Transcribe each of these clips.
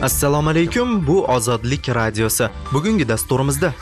Assalomu alaykum, bu Ozodlik radiosi. Bugungi dasturimizda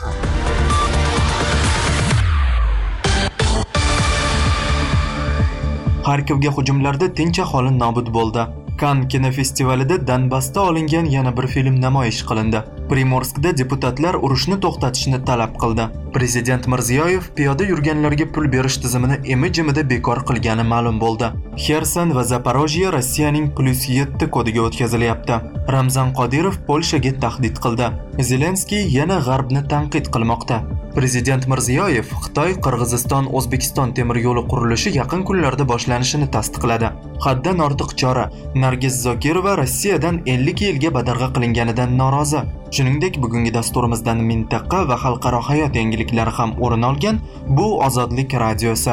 Xarkovga hujumlarda tinch aholi nobud bo'ldi. Kann kinofestivalida Donbassda olingan yana bir film namoyish qilindi. Primorskda deputatlar urushni to'xtatishni talab qildi. Prezident Mirziyoyev piyoda yurganlarga pul berish tizimini imi-jimida bekor qilgani ma'lum bo'ldi. Xerson va Zaporojye Rossiyaning +7 kodiga o'tkazilyapti. Ramzan Qodirov Polshaga tahdid qildi. Zelenskiy yana G'arbni tanqid qilmoqda. Prezident Mirziyoyev Xitoy, Qirg'iziston, O'zbekiston temir yo'li qurilishi yaqin kunlarda boshlanishini tasdiqladi. Haddan ortiq chora. Nargiz Zokirova Rossiyadan 50 yilga badarg'a qilinganidan norozi. Shuningdek, bugungi dasturimizdan mintaqa va xalqaro hayot yangiliklari ham o'rin olgan. Bu Ozodlik radiosi.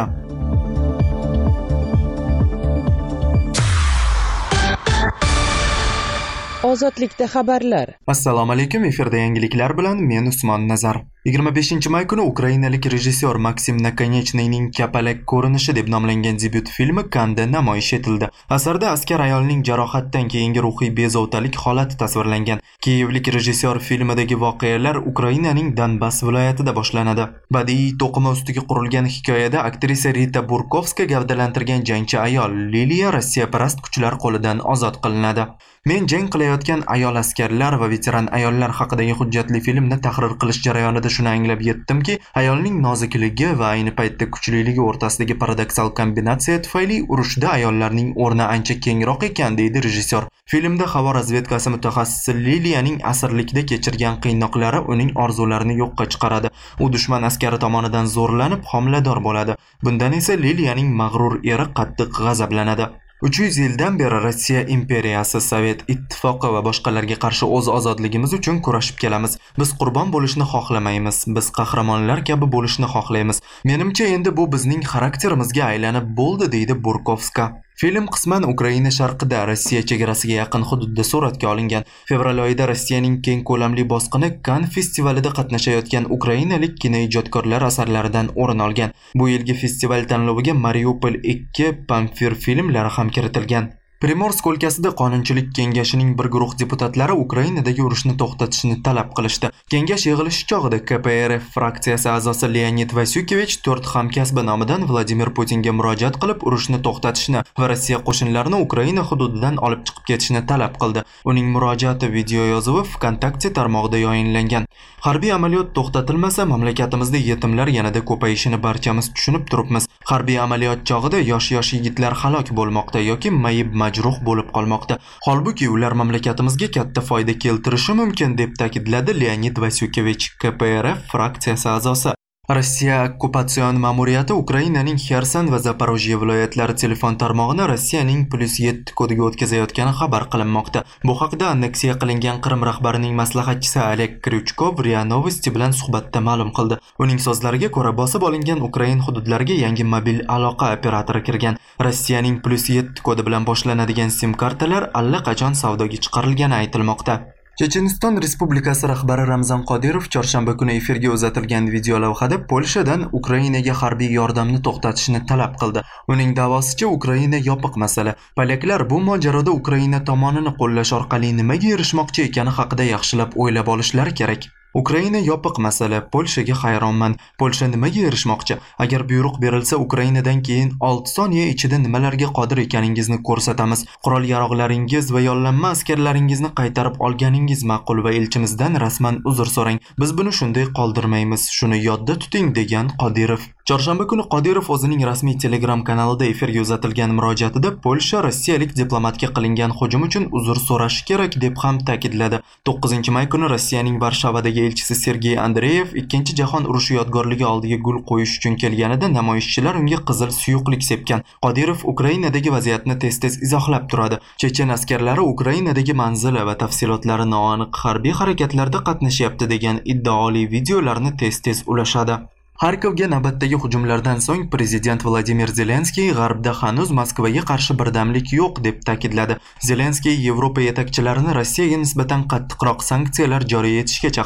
Ozodlikda xabarlar. Assalomu alaykum, efirda yangiliklar bilan men Usmon Nazar. 25-may kuni ukrainalik rejissyor Maksim Nakonyechnyning Kapalak ko'rinishi deb nomlangan debyut filmi Kanda namoyish etildi. Asarda askar ayolning jarohatdan keyingi ruhiy bezovtalik holati tasvirlangan. Kiyevlik rejissyor filmidagi voqealar Ukrainaning Donbass viloyatida boshlanadi. Badiiy to'qima ustiga qurilgan hikoyada aktrisa Rita Burkovska gavdalantirgan jangchi ayol Liliya Rossiyaparast kuchlar qo'lidan ozod qilinadi. Men jang qilayotgan ayol askarlar va veteran ayollar haqidagi hujjatli filmni tahrir qilish jarayonida shuni anglab yetdimki, ayolning nozikligi va ayni paytda kuchliligi o'rtasidagi paradoksal kombinatsiya tufayli urushda ayollarning o'rni ancha kengroq ekan, deydi rejissyor. Filmda havo razvedkasi mutaxassisi Liliyaning asirlikda kechirgan qiynoqlari uning orzularini yo'qqa chiqaradi. U dushman askari tomonidan zo'rlanib homilador bo'ladi. Bundan esa Liliyaning mag'rur eri qattiq g'azablanadi. 300 yildan beri Rossiya imperiyasi, Sovet ittifoqi va boshqalarga qarshi o'z ozodligimiz uchun kurashib kelamiz. Biz qurbon bo'lishni xohlamaymiz. Biz qahramonlar kabi bo'lishni xohlaymiz. Menimcha endi bu bizning xarakterimizga aylanib bo'ldi, deydi Burkovska. Film qisman Ukraina sharqida, Rossiya chegarasiga yaqin hududda suratga olingan. Fevral oyida Rossiyaning keng ko'lamli bosqini Kann festivalida qatnashayotgan ukrainalik kinoijodkorlar asarlaridan o'rin olgan. Bu yilgi festival tanloviga Mariupol 2, Pamfir filmlari ham kiritilgan. Primorsk o'lkasida Qonunchilik kengashining bir guruh deputatlari Ukrainadagi urushni to'xtatishni talab qilishdi. Kengash yig'ilishi chog'ida KPRF fraksiyasi a'zosi Leonid Vasyukevich 4 hamkasbi nomidan Vladimir Putinga murojaat qilib, urushni to'xtatishni va Rossiya qo'shinlarini Ukraina hududidan olib chiqib ketishni talab qildi. Uning murojaati video yozuvi VKontakte tarmog'ida yayinlangan. Harbiy amaliyot to'xtatilmasa, mamlakatimizda yetimlar yanada ko'payishini barchamiz tushunib turibmiz. Harbiy amaliyot chog'ida yosh yigitlar halok bo'lmoqda yoki mayib majruh bo'lib qolmoqda. Holbuki ular mamlakatimizga katta foyda keltirishi mumkin, deb ta'kidladi Leonid Vasyukevich, KPRF fraksiyasi a'zosi. Rossiya okkupatsion ma'muriyati Ukrainaning Xerson va Zaporojye viloyatlari telefon tarmog'ini Rossiyaning +7 kodiga o'tkazayotgani xabar qilinmoqda. Bu haqda anneksiya qilingan Qrim rahbarining maslahatchisi Oleg Kryuchkov RIA Novosti bilan suhbatda ma'lum qildi. Uning so'zlariga ko'ra, bosib olingan Ukraina hududlariga yangi mobil aloqa operatori kirgan. Rossiyaning +7 kodi bilan boshlanadigan sim kartalar allaqachon savdoga chiqarilgani aytilmoqda. Checheniston Respublikasi rahbari Ramzan Qodirov chorshanba kuni efirga uzatilgan video lavhada Polshadan Ukrainaga harbiy yordamni to'xtatishni talab qildi. Uning da'vosicha, Ukraina yopiq masala. Polyaklar bu mojaroda Ukraina tomonini qo'llash orqali nimaga erishmoqchi ekani haqida yaxshilab o'ylab olishlari kerak. Ukraina yopiq masala. Polshaga hayronman. Polsha nimaga erishmoqchi? Agar buyruq berilsa, Ukrainadan keyin 6 soniya ichida nimalarga qodir ekaningizni ko'rsatamiz. Qurol-yarog'laringiz va yollanma askarlaringizni qaytarib olganingiz ma'qul va elchimizdan rasman uzr so'rang. Biz buni shunday qoldirmaymiz. Shuni yodda tuting, degan Qodirov. Chorshanba kuni Qodirov o'zining rasmiy Telegram kanalida efirga uzatilgan murojaatida Polsha rossiyalik diplomatga qilingan hujum uchun uzr so'rashi kerak deb ham ta'kidladi. 9-may kuni Rossiyaning Varshavadagi elchisi Sergey Andreyev Ikkinchi jahon urushi yodgorligi oldiga gul qo'yish uchun kelganida namoyishchilar unga qizil suyuqlik sepgan. Qodirov Ukrainadagi vaziyatni tez-tez izohlab turadi. Chechen askarlari Ukrainadagi manzili va tafsilotlari noaniq harbiy harakatlarda qatnashyapti degan iddaoli videolarni tez-tez ulashadi. Xarkovga navbatdagi hujumlardan so'ng prezident Vladimir Zelenskiy G'arbda hanuz Moskvaga qarshi birdamlik yo'q deb ta'kidladi. Zelenskiy Yevropa yetakchilarini Rossiyaga nisbatan qattiqroq sanksiyalar joriy etishga chaqirdi.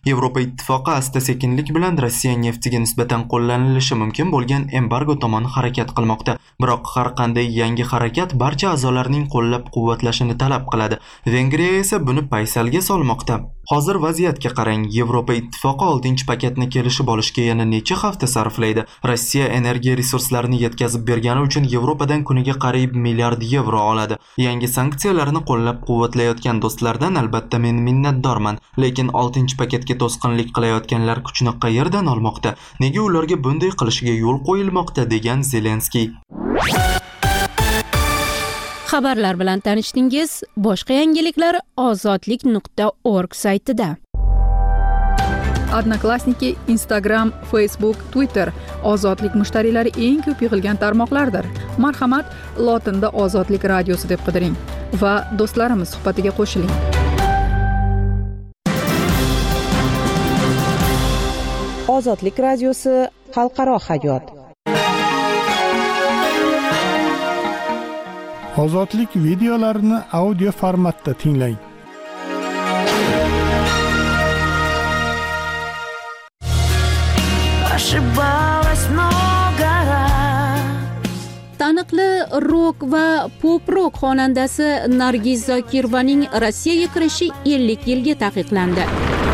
Yevropa Ittifoqi asta-sekinlik bilan Rossiya neftiga nisbatan qo'llanilishi mumkin bo'lgan embargo tomon harakat qilmoqda. Biroq har qanday yangi harakat barcha a'zolarning qo'llab-quvvatlashini talab qiladi. Vengriya esa buni paysalga solmoqda. Hozir vaziyatga qarang. Yevropa Ittifoqi 6-paketni kelishib olishga yana necha hafta sarflaydi? Rossiya energiya resurslarini yetkazib bergani uchun Yevropadan kuniga qariyb milliard yevro oladi. Yangi sanksiyalarni qo'llab-quvvatlayotgan do'stlardan albatta men minnatdorman, lekin 6-paketga to'sqinlik qilayotganlar kuchni qayerdan olmoqda? Nega ularga bunday qilishiga yo'l qo'yilmoqda, degan Zelenskiy. Xabarlar bilan tanishdingiz. Boshqa yangiliklar ozodlik.org saytida. Odnoklassniki, Instagram, Facebook, Twitter ozodlik mushtariylari eng ko'p yig'ilgan tarmoqlardir. Marhamat, lotinda Ozodlik radiosi deb qidiring va do'stlarimiz suhbatiga qo'shiling. Ozodlik radiosi xalqaro hayot. Ozodlik videolarini audio formatda tinglang. Taniqli rock va pop rock xonandasi Nargiz Zokirovaning Rossiyaga kirishi 50 yilga taqiqlandi.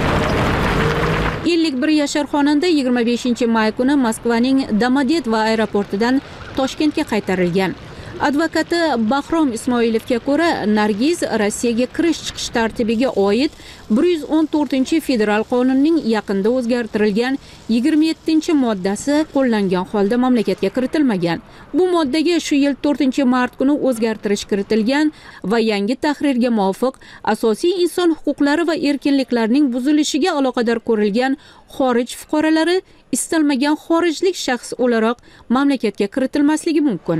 51 yashar xonanda 25-may kuni Moskvaning Domodedovo aeroportidan Toshkentga qaytarilgan. Advokati Bahrom Ismoilovga ko'ra, Nargiz Rossiyaga kirish-chiqish tartibiga oid 114-federal qonunning yaqinda o'zgartirilgan 27-moddasi qo'llangan holda mamlakatga kiritilmagan. Bu moddaga shu yil 4-mart kuni o'zgartirish kiritilgan va yangi tahrirga muvofiq asosiy inson huquqlari va erkinliklarining buzilishiga aloqador ko'rilgan xorij fuqarolari istalmagan xorijlik shaxs o'laroq mamlakatga kiritilmasligi mumkin.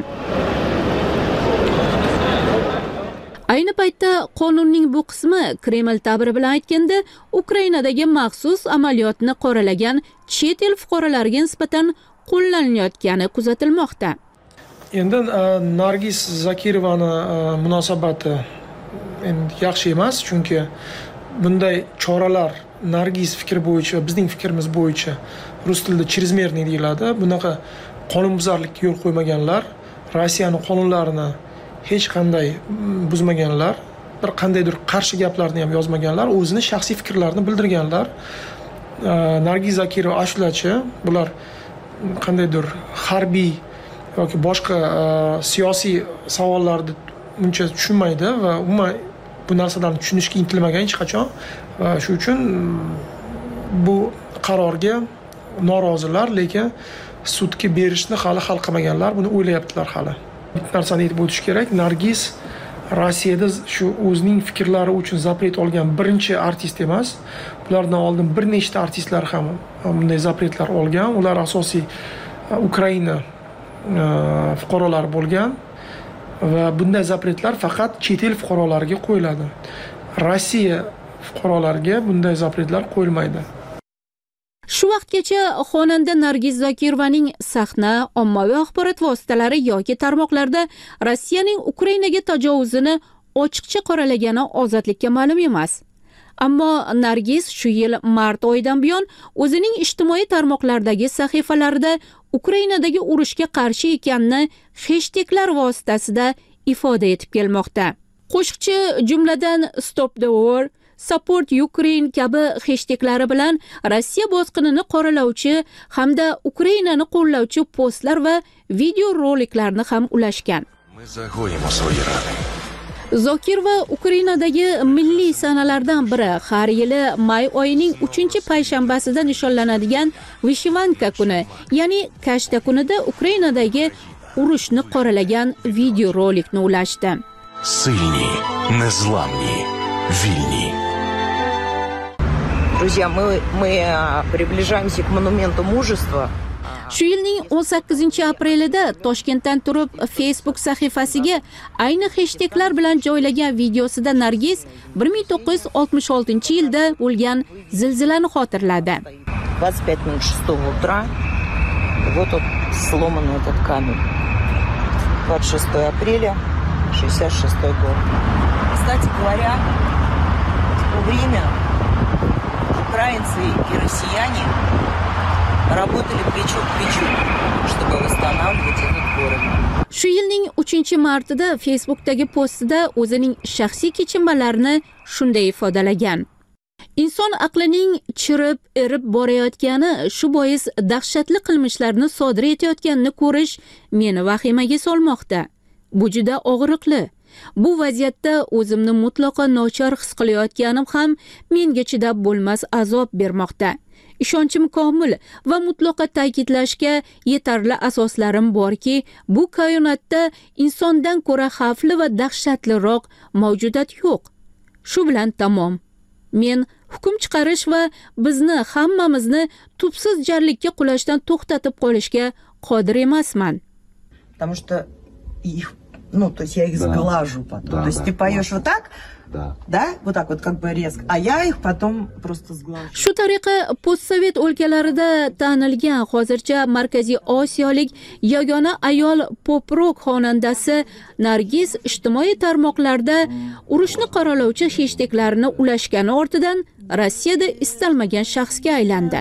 Ayni paytda qonunning bu qismi Kreml ta'biri bilan aytganda Ukrainadagi maxsus amaliyotni qoralagan chet el fuqarolariga nisbatan qo'llanilayotgani kuzatilmoqda. Endi Nargiz Zokirovani munosabati yaxshi emas, chunki bunday choralar Nargiz fikri bo'yicha, bizning fikrimiz bo'yicha rus tilida чрезмерный deyiladi. Bunaqa qonunbuzarlikka yo'l qo'ymaganlar, Rossiyaning qonunlarini hech qanday buzmaganlar, bir qandaydir qarshi gaplarni ham yozmaganlar, o'zini shaxsiy fikrlarini bildirganlar. Nargiz Zokirova ashulachi, bular qandaydir harbiy yoki boshqa siyosiy savollarni uncha tushunmaydi va umuman bu narsalarni tushunishga intilmagan hech qachon. Va shu uchun bu qarorga norozilar, lekin sudga berishni hali hal qilmaganlar, buni o'ylayaptilar hali. Bir narsani aytib o'tish kerak, Nargiz Rossiyada shu o'zining fikrlari uchun zapret olgan birinchi artist emas. Bulardan oldin bir nechta artistlar ham bunday zapretlar olgan. Ular asosiy Ukraina fuqarolari bo'lgan va bunday zapretlar faqat chet el fuqarolariga qo'yiladi. Rossiya fuqarolariga bunday zapretlar qo'yilmaydi. Shu vaqtgacha xonanda Nargiz Zokirovaning sahna, ommaviy axborot vositalari yoki tarmoqlarda Rossiyaning Ukrainaga tajovuzini ochiqcha qoralagani ozodlikka ma'lum emas. Ammo Nargiz shu yil mart oyidan buyon o'zining ijtimoiy tarmoqlardagi sahifalarida Ukrainadagi urushga qarshi ekanini hashtaglar vositasida ifoda etib kelmoqda. Qo'shiqchi jumladan Stop the War, Support Ukraine kabi hashtaglari bilan Rossiya bosqinini qoralovchi hamda Ukrainani qo'llovchi postlar va video roliklarni ham ulashgan. Zokirova Ukrainadagi milliy sanalardan biri har yili may oyining 3-payshanbasida nishonlanadigan Vishivanka kuni, ya'ni kashta kunida Ukrainadagi urushni qoralagan video rolikni ulashdi. Сильні, незламні, вільні. Друзья, мы приближаемся к монументу мужества. Shu yilning 18-aprelida Toshkentdan turib Facebook sahifasiga ayni hashtaglar bilan joylagan videosida Nargiz 1966-yilda bo'lgan zilzilani xotirladi. 25:06 утра. Вот тут сломан этот камень. 26 апреля 66 год. Кстати говоря, в то время украинцы и россияне работали плечо к плечу, чтобы восстанавливать этот город. Shu yilning 3-martida Facebook'dagi postida o'zining shaxsiy kechinmalarini shunday ifodalagan. Inson aqlining chirib, erib borayotgani, shu bois dahshatli qilmishlarni sodir etayotganini ko'rish meni vahimaga solmoqda. Bu juda og'riqli. Bu vaziyatda o'zimni mutlaqo nochor his qilayotganim ham menga chidab bo'lmas azob bermoqda. Ishonchim komil va mutlaqo ta'kidlashga yetarli asoslarim borki, bu koinotda insondan ko'ra xavfli va dahshatliroq mavjudot yo'q. Shu bilan tamom. Men hukm chiqarish va bizni hammamizni tubsiz jarlikka qulashdan to'xtatib qolishga qodir emasman. Потому что их, то есть я их сглажу потом. То есть ты поешь вот так, да, вот так вот как бы резко, а я их потом просто сглажу. Shu tariqa postsovet o'lkalarida tanilgan hozircha Markaziy Osiyolik yagona ayol pop-rock xonandasi Nargiz ijtimoiy tarmoqlarda urushni qoralovchi hashtaklarini ulashgani ortidan Rossiyada istalmagan shaxsga aylandi.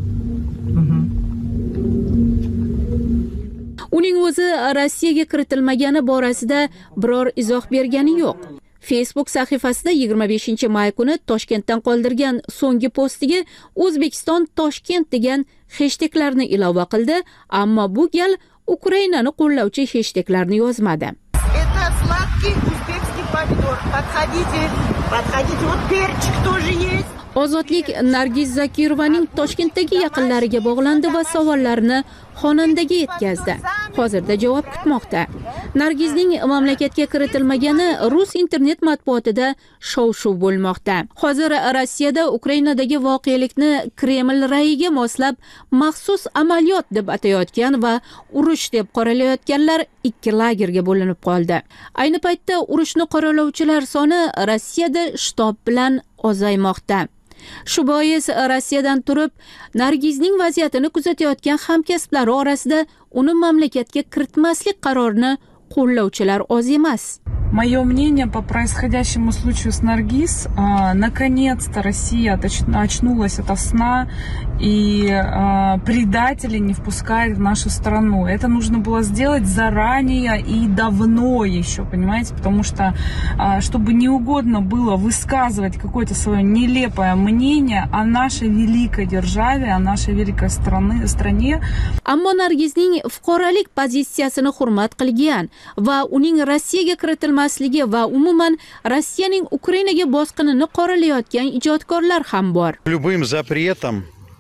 Uning o'zi Rossiyaga kiritilmagani borasida biror izoh bergani yo'q. Facebook sahifasida 25-may kuni Toshkentdan qoldirgan so'nggi postiga O'zbekiston Toshkent degan hashtaglarni ilova qildi, ammo bu gal Ukrainani qo'llovchi hashtaglarni yozmadi. Это сладкий узбекский помидор. Подходите, вот перчик тоже есть. Ozodlik Nargiz Zokirovaning Toshkentdagi yaqinlariga bog'landi va savollarini xonandaga yetkazdi. Hozirda javob kutmoqda. Nargizning mamlakatga kiritilmagani rus internet matbuotida shov-shuv bo'lmoqda. Hozir Rossiyada Ukrainadagi voqelikni Kreml ra'yiga moslab maxsus amaliyot deb atayotgan va urush deb qoralayotganlar ikki lagerga bo'linib qoldi. Ayni paytda urushni qoralovchilar soni Rossiyada shtab bilan ozaymoqda. Shu bois Rossiyadan turib Nargizning vaziyatini kuzatayotgan hamkasblari orasida uni mamlakatga kiritmaslik qarorini qo'llovchilar oz emas. Мое мнение по происходящему случаю с Наргиз, наконец-то Россия очнулась ото сна и предателей не впускает в нашу страну. Это нужно было сделать заранее и давно еще, понимаете? Потому что, чтобы не угодно было высказывать какое-то свое нелепое мнение о нашей великой державе, о нашей великой стране. Ammo Nargizning fuqarolik pozitsiyasini hurmat qilgan va uning Rossiyaga kiritilmasligi va umuman Rossiyaning Ukrainaga bosqinini qoralayotgan ijodkorlar ham bor. Любым запретом,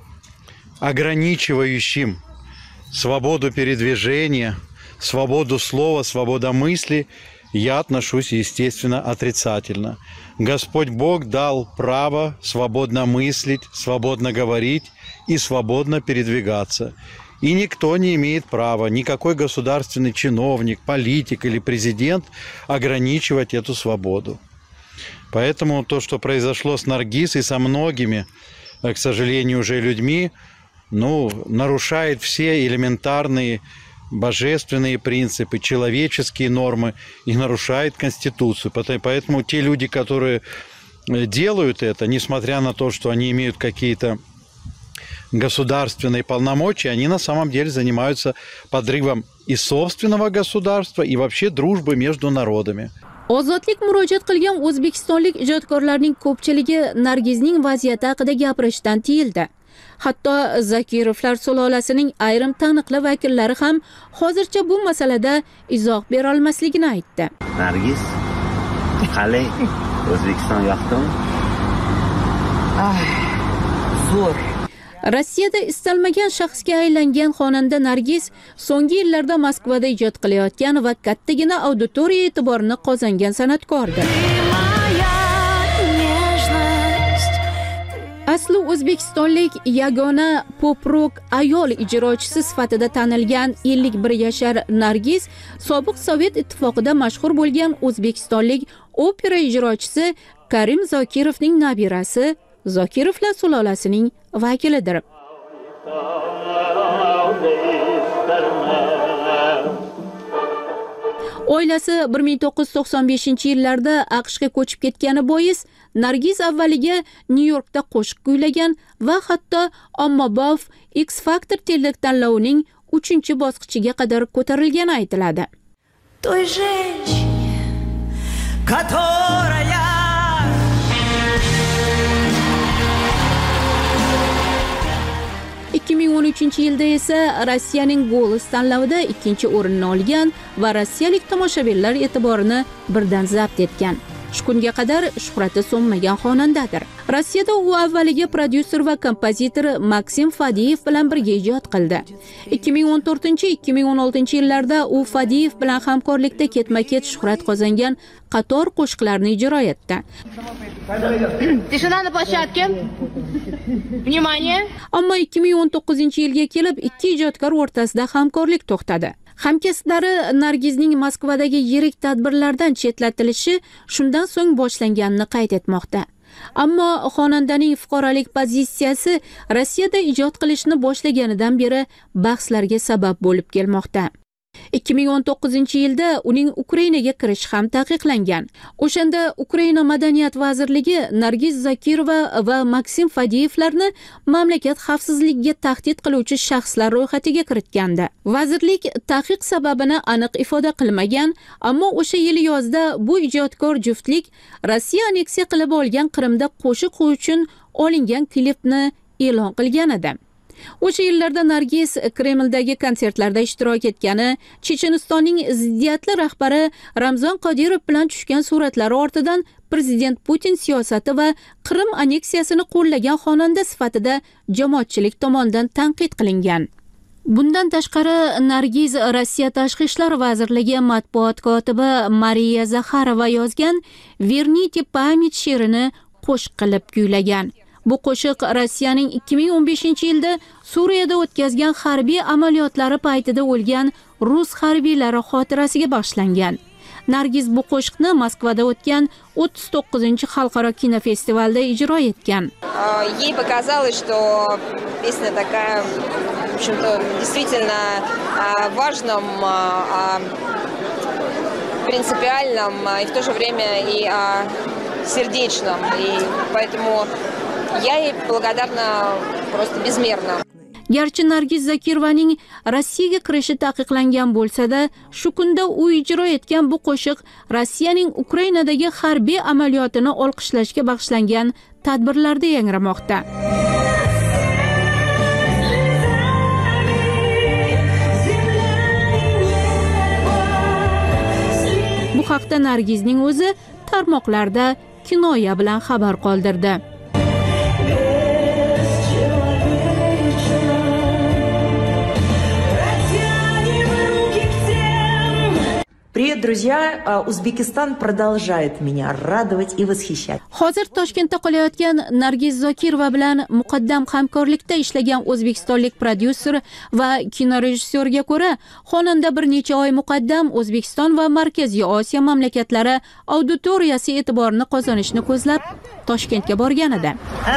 ограничивающим свободу передвижения, свободу слова, свободу мысли, я отношусь, естественно, отрицательно. Господь Бог дал право свободно мыслить, свободно говорить и свободно передвигаться. И никто не имеет права, никакой государственный чиновник, политик или президент ограничивать эту свободу. Поэтому то, что произошло с Наргиз и со многими, к сожалению, уже людьми, нарушает все элементарные божественные принципы, человеческие нормы и нарушает Конституцию. Поэтому те люди, которые делают это, несмотря на то, что они имеют какие-то государственные полномочия, они на самом деле занимаются подрывом и собственного государства, и вообще дружбы между народами. Ozodlik murojaat qilgan o'zbekistonlik ijodkorlarning ko'pchiligi Nargizning vaziyati haqida gapirishdan tiyildi. Hatto Zokirovlar sulolasining ayrim taniqli vakillari ham hozircha bu masalada izoh bera olmasligini aytdi. Nargiz, qalay? O'zbekiston yoqdimi? Zo'r. Rossiyada istalmagan shaxsga aylangan xonanda Nargiz so'nggi yillarda Moskvada ijod qilayotgan va kattagina auditoriya e'tiborini qozongan san'atkordir. Asli o'zbekistonlik yagona pop-rock ayol ijrochisi sifatida tanilgan 51 yashar Nargiz sobiq Sovet ittifoqida mashhur bo'lgan o'zbekistonlik opera ijrochisi Karim Zokirovning nabirasi, Zokirovlar sulolasining vakilidir. Oilasi 1995-yillarda AQShga ko'chib ketgani bois Nargiz avvaliga Nyu-Yorkda qo'shiq kuylagan va hatto ommabop X Factor teletanlovining 3-bosqichiga qadar ko'tarilgani aytiladi. Той женщине, которая 2013-yilda esa Rossiyaning Golos tanlovida 2-o'rinni olgan va rossiyalik tomoshabinlar e'tiborini birdan zabt etgan. Shu kunga qadar shuhrati so'nmagan xonandadir. Rossiyada u avvaliga prodyuser va kompozitor Maksim Fadiyev bilan birga ijod qildi. 2014-2016-yillarda u Fadiyev bilan hamkorlikda ketma-ket shuhrat qozongan qator qo'shiqlarni ijro etdi. Tishina na площадке. Внимание. Ammo 2019-yilga kelib ikki ijodkor o'rtasida hamkorlik to'xtadi. Hamkasblari Nargizning Moskvadagi yirik tadbirlardan chetlatilishi shundan so'ng boshlanganini qayd etmoqda. Ammo xonandaning fuqarolik pozitsiyasi Rossiyada ijod qilishni boshlaganidan beri bahslarga sabab bo'lib kelmoqda. 2019-yilda uning Ukrainaga kirishi ham taqiqlangan. O'shanda Ukraina madaniyat vazirligi Nargiz Zokirova va Maksim Fadiyevlarni mamlakat xavfsizligiga tahdid qiluvchi shaxslar ro'yxatiga kiritgandi. Vazirlik taqiq sababini aniq ifoda qilmagan, ammo o'sha yil yozda bu ijodkor juftlik Rossiya aneksiya qilib olgan Qrimda qo'shiq uchun olingan klipni e'lon qilgan edi. O'sha yillarda Nargiz Kremldagi konsertlarda ishtirok etgani, Chechenistonning ziddiyatli rahbari Ramzan Qodirov bilan tushgan suratlari ortidan prezident Putin siyosati va Qrim aneksiyasini qo'llagan xonanda sifatida jamoatchilik tomonidan tanqid qilingan. Bundan tashqari, Nargiz Rossiya Tashqi ishlar vazirligi matbuot kotibi Mariya Zaxarova yozgan "Vernite pamять" she'rini qo'shiq qilib kuylagan. Bu qo'shiq Rossiyaning 2015-yilda Suriyada o'tkazgan harbiy amaliyotlari paytida o'lgan rus harbiylari xotirasiga bag'ishlangan. Nargiz bu qo'shiqni Moskvada o'tgan 39-xalqaro kinofestivalda ijro etgan. Ей показалось, что песня такая, в общем-то, действительно важном, принципиальном и в то же время и сердечном. И поэтому я ей благодарна просто безмерно. Garchi Nargiz Zokirovaning Rossiyaga kirishi taqiqlangan bo'lsa-da, shu kunda u ijro etgan bu qo'shiq Rossiyaning Ukrainadagi harbiy amaliyotini olqishlashga bag'ishlangan tadbirlarda yangramoqda. Bu haqda Nargizning o'zi tarmoqlarda kinoya bilan xabar qoldirdi. Привет, друзья! Узбекистан продолжает меня радовать и восхищать. Hozir Toshkentda qolayotgan Nargiz Zokirova bilan muqaddam hamkorlikda ishlagan o'zbekistonlik prodyuser va kinorejissyorga ko'ra, xonanda bir necha oy muqaddam O'zbekiston va Markaziy Osiyo mamlakatlari auditoriyasi e'tiborini qozonishni ko'zlab Toshkentga borgan edi.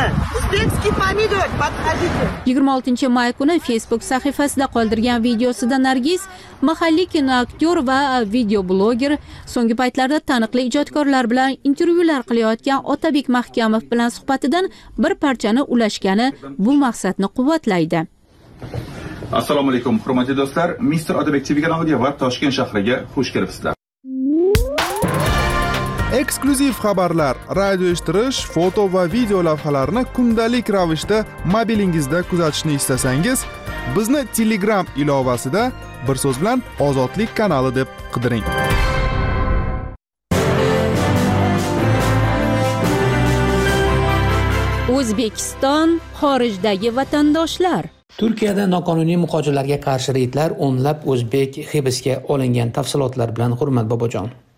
26-may kuni Facebook sahifasida qoldirgan videosida Nargiz mahalliy kinoaktyor va video bloger, so'nggi paytlarda taniqli ijodkorlar bilan intervyular qilayotgan Otabek Mahkamov bilan suhbatidan bir parchani ulashgani bu maqsadni quvvatlaydi. Assalomu alaykum, hurmatli do'stlar. Mr. Otabek TV kanaliga va Toshkent shahriga xush kelibsizlar. Eksklyuziv xabarlar, radio eshittirish, foto va video lavhalarni kundalik ravishda mobilingizda kuzatishni istasangiz, bizni Telegram ilovasida bir so'z bilan Ozodlik kanali deb qidiring. O'zbekiston xorijdagi vatandoshlar. Turkiyada noqonuniy muhojirlarga qarshi reydlar o'nlab o'zbek hibsga olingan. Tafsilotlar bilan Hurmat Bobojon.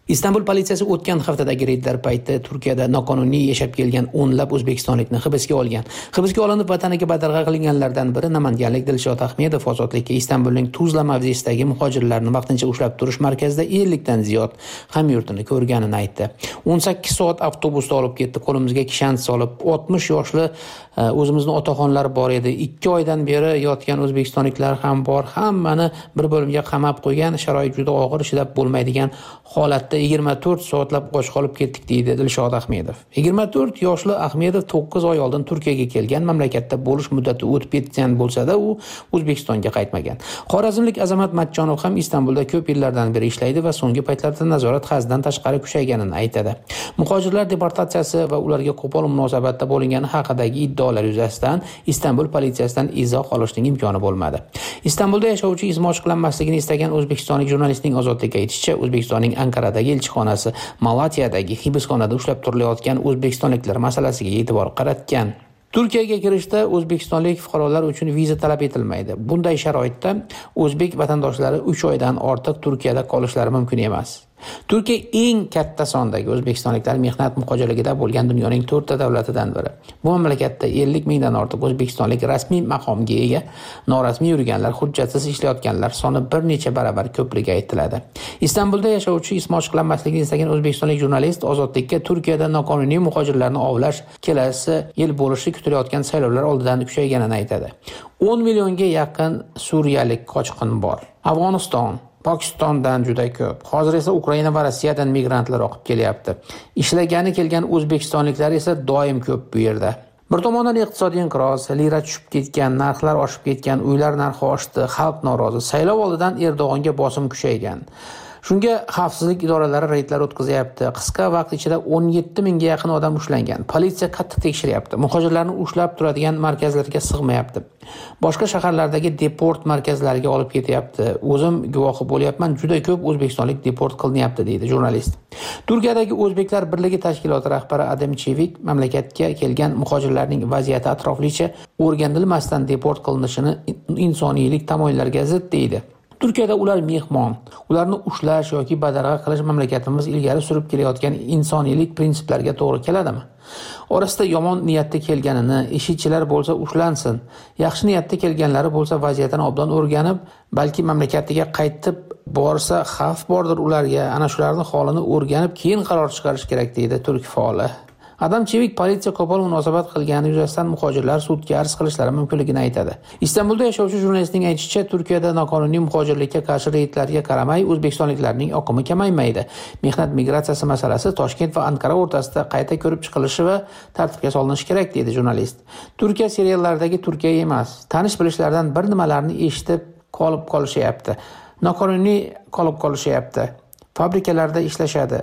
Istanbul politsiyasi o'tgan haftadagi reydlar payti Turkiyada noqonuniy yashab kelgan o'nlab o'zbekistonlikni hibsga olgan. Hibsga olinib vataniga badarg'a qilinganlardan biri namanganlik Dilshod Ahmedov ozodlikka Istanbulning Tuzla mavzesidagi muhojirlarni vaqtincha ushlab turish markazida 50 dan ziyod hamyurtini ko'rganini aytdi. 18 soat avtobusda olib ketdi, qo'limizga kishan solib, 60 yoshli o'zimizning otaxonlar bor edi. 2 oydan beri yotgan o'zbekistonliklar ham bor. Hammani bir bo'limga qamab qo'ygan, sharoit juda og'ir, chidab bo'lmaydigan holatda 24 soatlab och qolib ketdik deydi Dilshod Ahmedov. 24 yoshli Ahmedov 9 oy oldin Turkiyaga kelgan, mamlakatda bo'lish muddati o'tib ketgan bo'lsa-da, u O'zbekistonga qaytmagan. Xorazmlik Azamat Matchonov ham Istanbulda ko'p yillardan beri ishlaydi va so'nggi paytlarda nazorat haddan tashqari kuchayganini aytadi. Muhojirlar deportatsiyasi va ularga qo'pol munosabatda bo'lingani haqidagi iddaolar yuzasidan Istanbul politsiyasidan izoh olishning imkoni bo'lmadi. Istanbulda yashovchi izmi ochiqlanmasligini istagan o'zbekistonlik jurnalistning ozodlikka aytishicha, O'zbekistonning Ankaradagi elchixonasi Malatiyadagi hibsxonada ushlab turilayotgan o'zbekistonliklar masalasiga e'tibor qaratgan. Turkiyaga kirishda o'zbekistonlik fuqarolar uchun viza talab etilmaydi. Bunday sharoitda o'zbek vatandoshlari 3 oydan ortiq Turkiyada qolishlari mumkin emas. Turkiya eng katta sondagi o'zbekistonliklar mehnat muhojirligida bo'lgan dunyoning 4 ta davlatidan biri. Bu mamlakatda 50 mingdan ortiq o'zbekistonlik rasmiy maqomga ega, norasmiy yurganlar, hujjatsiz ishlayotganlar soni bir necha baravar ko'pligi aytiladi. Istanbulda yashovchi ismi ochiqlanmasligini istagan o'zbekistonlik jurnalist ozodlikka Turkiyada noqonuniy muhojirlarni ovlash kelasi yil bo'lishi kutilayotgan saylovlar oldidan kuchayganini aytadi. 10 millionga yaqin suriyalik qochqin bor. Afg'oniston, Pokistondan juda ko'p. Hozir esa Ukraina va Rossiyadan migrantlar oqib kelyapti. Ishlagani kelgan o'zbekistonliklar esa doim ko'p bu yerda. Bir tomondan iqtisodiy inqiroz, lira tushib ketgan, narxlar oshib ketgan, uylar narxi oshdi, xalq norozi. Saylov oldidan Erdo'g'onga bosim kuchaygan. Shunga xavfsizlik idoralari reydlar o'tkazyapti. Qisqa vaqt ichida 17 mingga yaqin odam ushlangan. Politsiya qattiq tekshiryapti. Muhojirlarni ushlab turadigan markazlarga sig'mayapti. Boshqa shaharlardagi deport markazlariga olib ketyapti. O'zim guvohi bo'lyapman, juda ko'p o'zbekistonlik deport qilinyapti deydi jurnalist. Turkiyadagi O'zbeklar birligi tashkiloti rahbari Adem Chevik mamlakatga kelgan muhojirlarning vaziyati atroflicha o'rganilmasdan deport qilinishini insoniylik tamoyillarga zid deydi. Turkiyada ular mehmon, ularni ushlash yoki badarg'a qilish mamlakatimiz ilgari surib kelayotgan insoniylik prinsiplariga to'g'ri keladimi? Orasida yomon niyatda kelganini, ishchilar bo'lsa ushlansin, yaxshi niyatda kelganlari bo'lsa vaziyatni obdan o'rganib, balki mamlakatiga qaytib borsa xavf bordir ularga, ana shularning holini o'rganib, keyin qaror chiqarish kerak deydi turk faoli. Adam Chevik politsiya qo'pol munosabat qilgani yuzasidan muhojirlar sudga arz qilishlari mumkinligini aytadi. Istanbulda yashovchi jurnalistning aytishicha, Turkiyada noqonuniy muhojirlikka qarshi reydlarga qaramay o'zbekistonliklarning oqimi kamaymaydi. Mehnat migratsiyasi masalasi Toshkent va Ankara o'rtasida qayta ko'rib chiqilishi va tartibga solinishi kerak deydi jurnalist. Turkiya seriallaridagi Turkiya emas. Tanish-bilishlardan bir nimalarni eshitib qolib qolishyapti. Noqonuniy qolib qolishyapti. Fabrikalarda ishlashadi.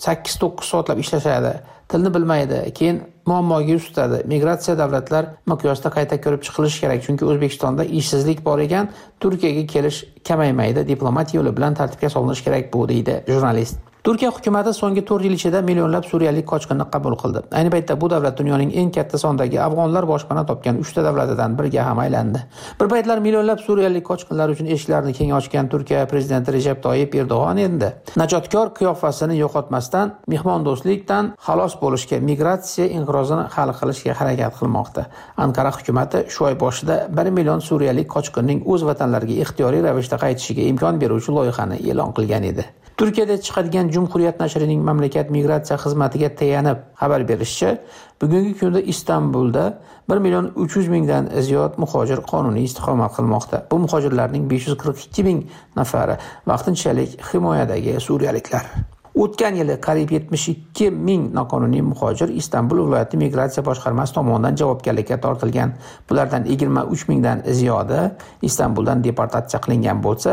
8-9 soatlab ishlashadi. Tilni bilmaydi, keyin muammoga yuz tutadi. Migratsiya davlatlar miqyosida qayta ko'rib chiqilishi kerak, chunki O'zbekistonda ishsizlik bor ekan, Turkiyaga kelish kamaymaydi, diplomatiya yo'li bilan tartibga solinishi kerak bu deydi jurnalist. Turkiya hukumatı so'nggi 4 yil ichida millionlab suriyalik qochqinni qabul qildi. Ayni paytda bu davlat dunyoning eng katta sondagi afg'onlar boshpana topgan 3 ta davlatidan biriga ham aylandi. Bir paytlar millionlab suriyalik qochqinlar uchun eshiklarini keng ochgan Turkiya prezidenti Recep Tayyip Erdo'g'on endi najotkor qiyofasini yo'qotmasdan mehmondo'stlikdan xalos bo'lishga, migratsiya inqirozini hal qilishga harakat qilmoqda. Ankara hukumatı shu oy boshida 1 million suriyalik qochqinning o'z vatanlariga ixtiyoriy ravishda qaytishiga imkon beruvchi loyihani e'lon qilgan edi. Turkiyada chiqadigan Cumhuriyet nashrining mamlakat migratsiya xizmatiga tayanib xabar berishicha, bugungi kunda Istanbulda 1 million 300 mingdan ziyod muhojir qonuniy istiqomat qilmoqda. Bu muhojirlarning 542 ming nafari vaqtinchalik himoyadagi suriyaliklar. O'tgan yili qariyb 72 ming noqonuniy muhojir Istanbul viloyati migratsiya boshqarmasi tomonidan javobgarlikka tortilgan. Bulardan 23 mingdan ziyodi Istanbuldan deportatsiya qilingan bo'lsa,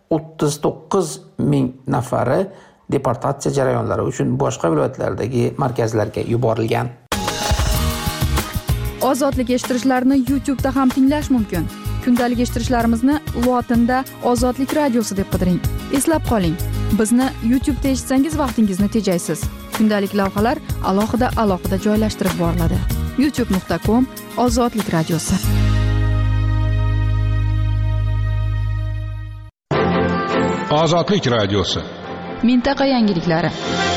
39 ming nafari deportatsiya jarayonlari uchun boshqa viloyatlardagi markazlarga yuborilgan. Ozodlik eshittirishlarni YouTube'da ham tinglash mumkin. Kundalik eshittirishlarimizni lotinda Ozodlik radiosi deb qidiring. Eslab qoling, bizni YouTube'da eshitsangiz vaqtingizni tejaysiz. Kundalik lavhalar alohida joylashtirib boriladi. youtube.com/Ozodlik radiosi. Ozodlik radiosi. mintaqa yangiliklari.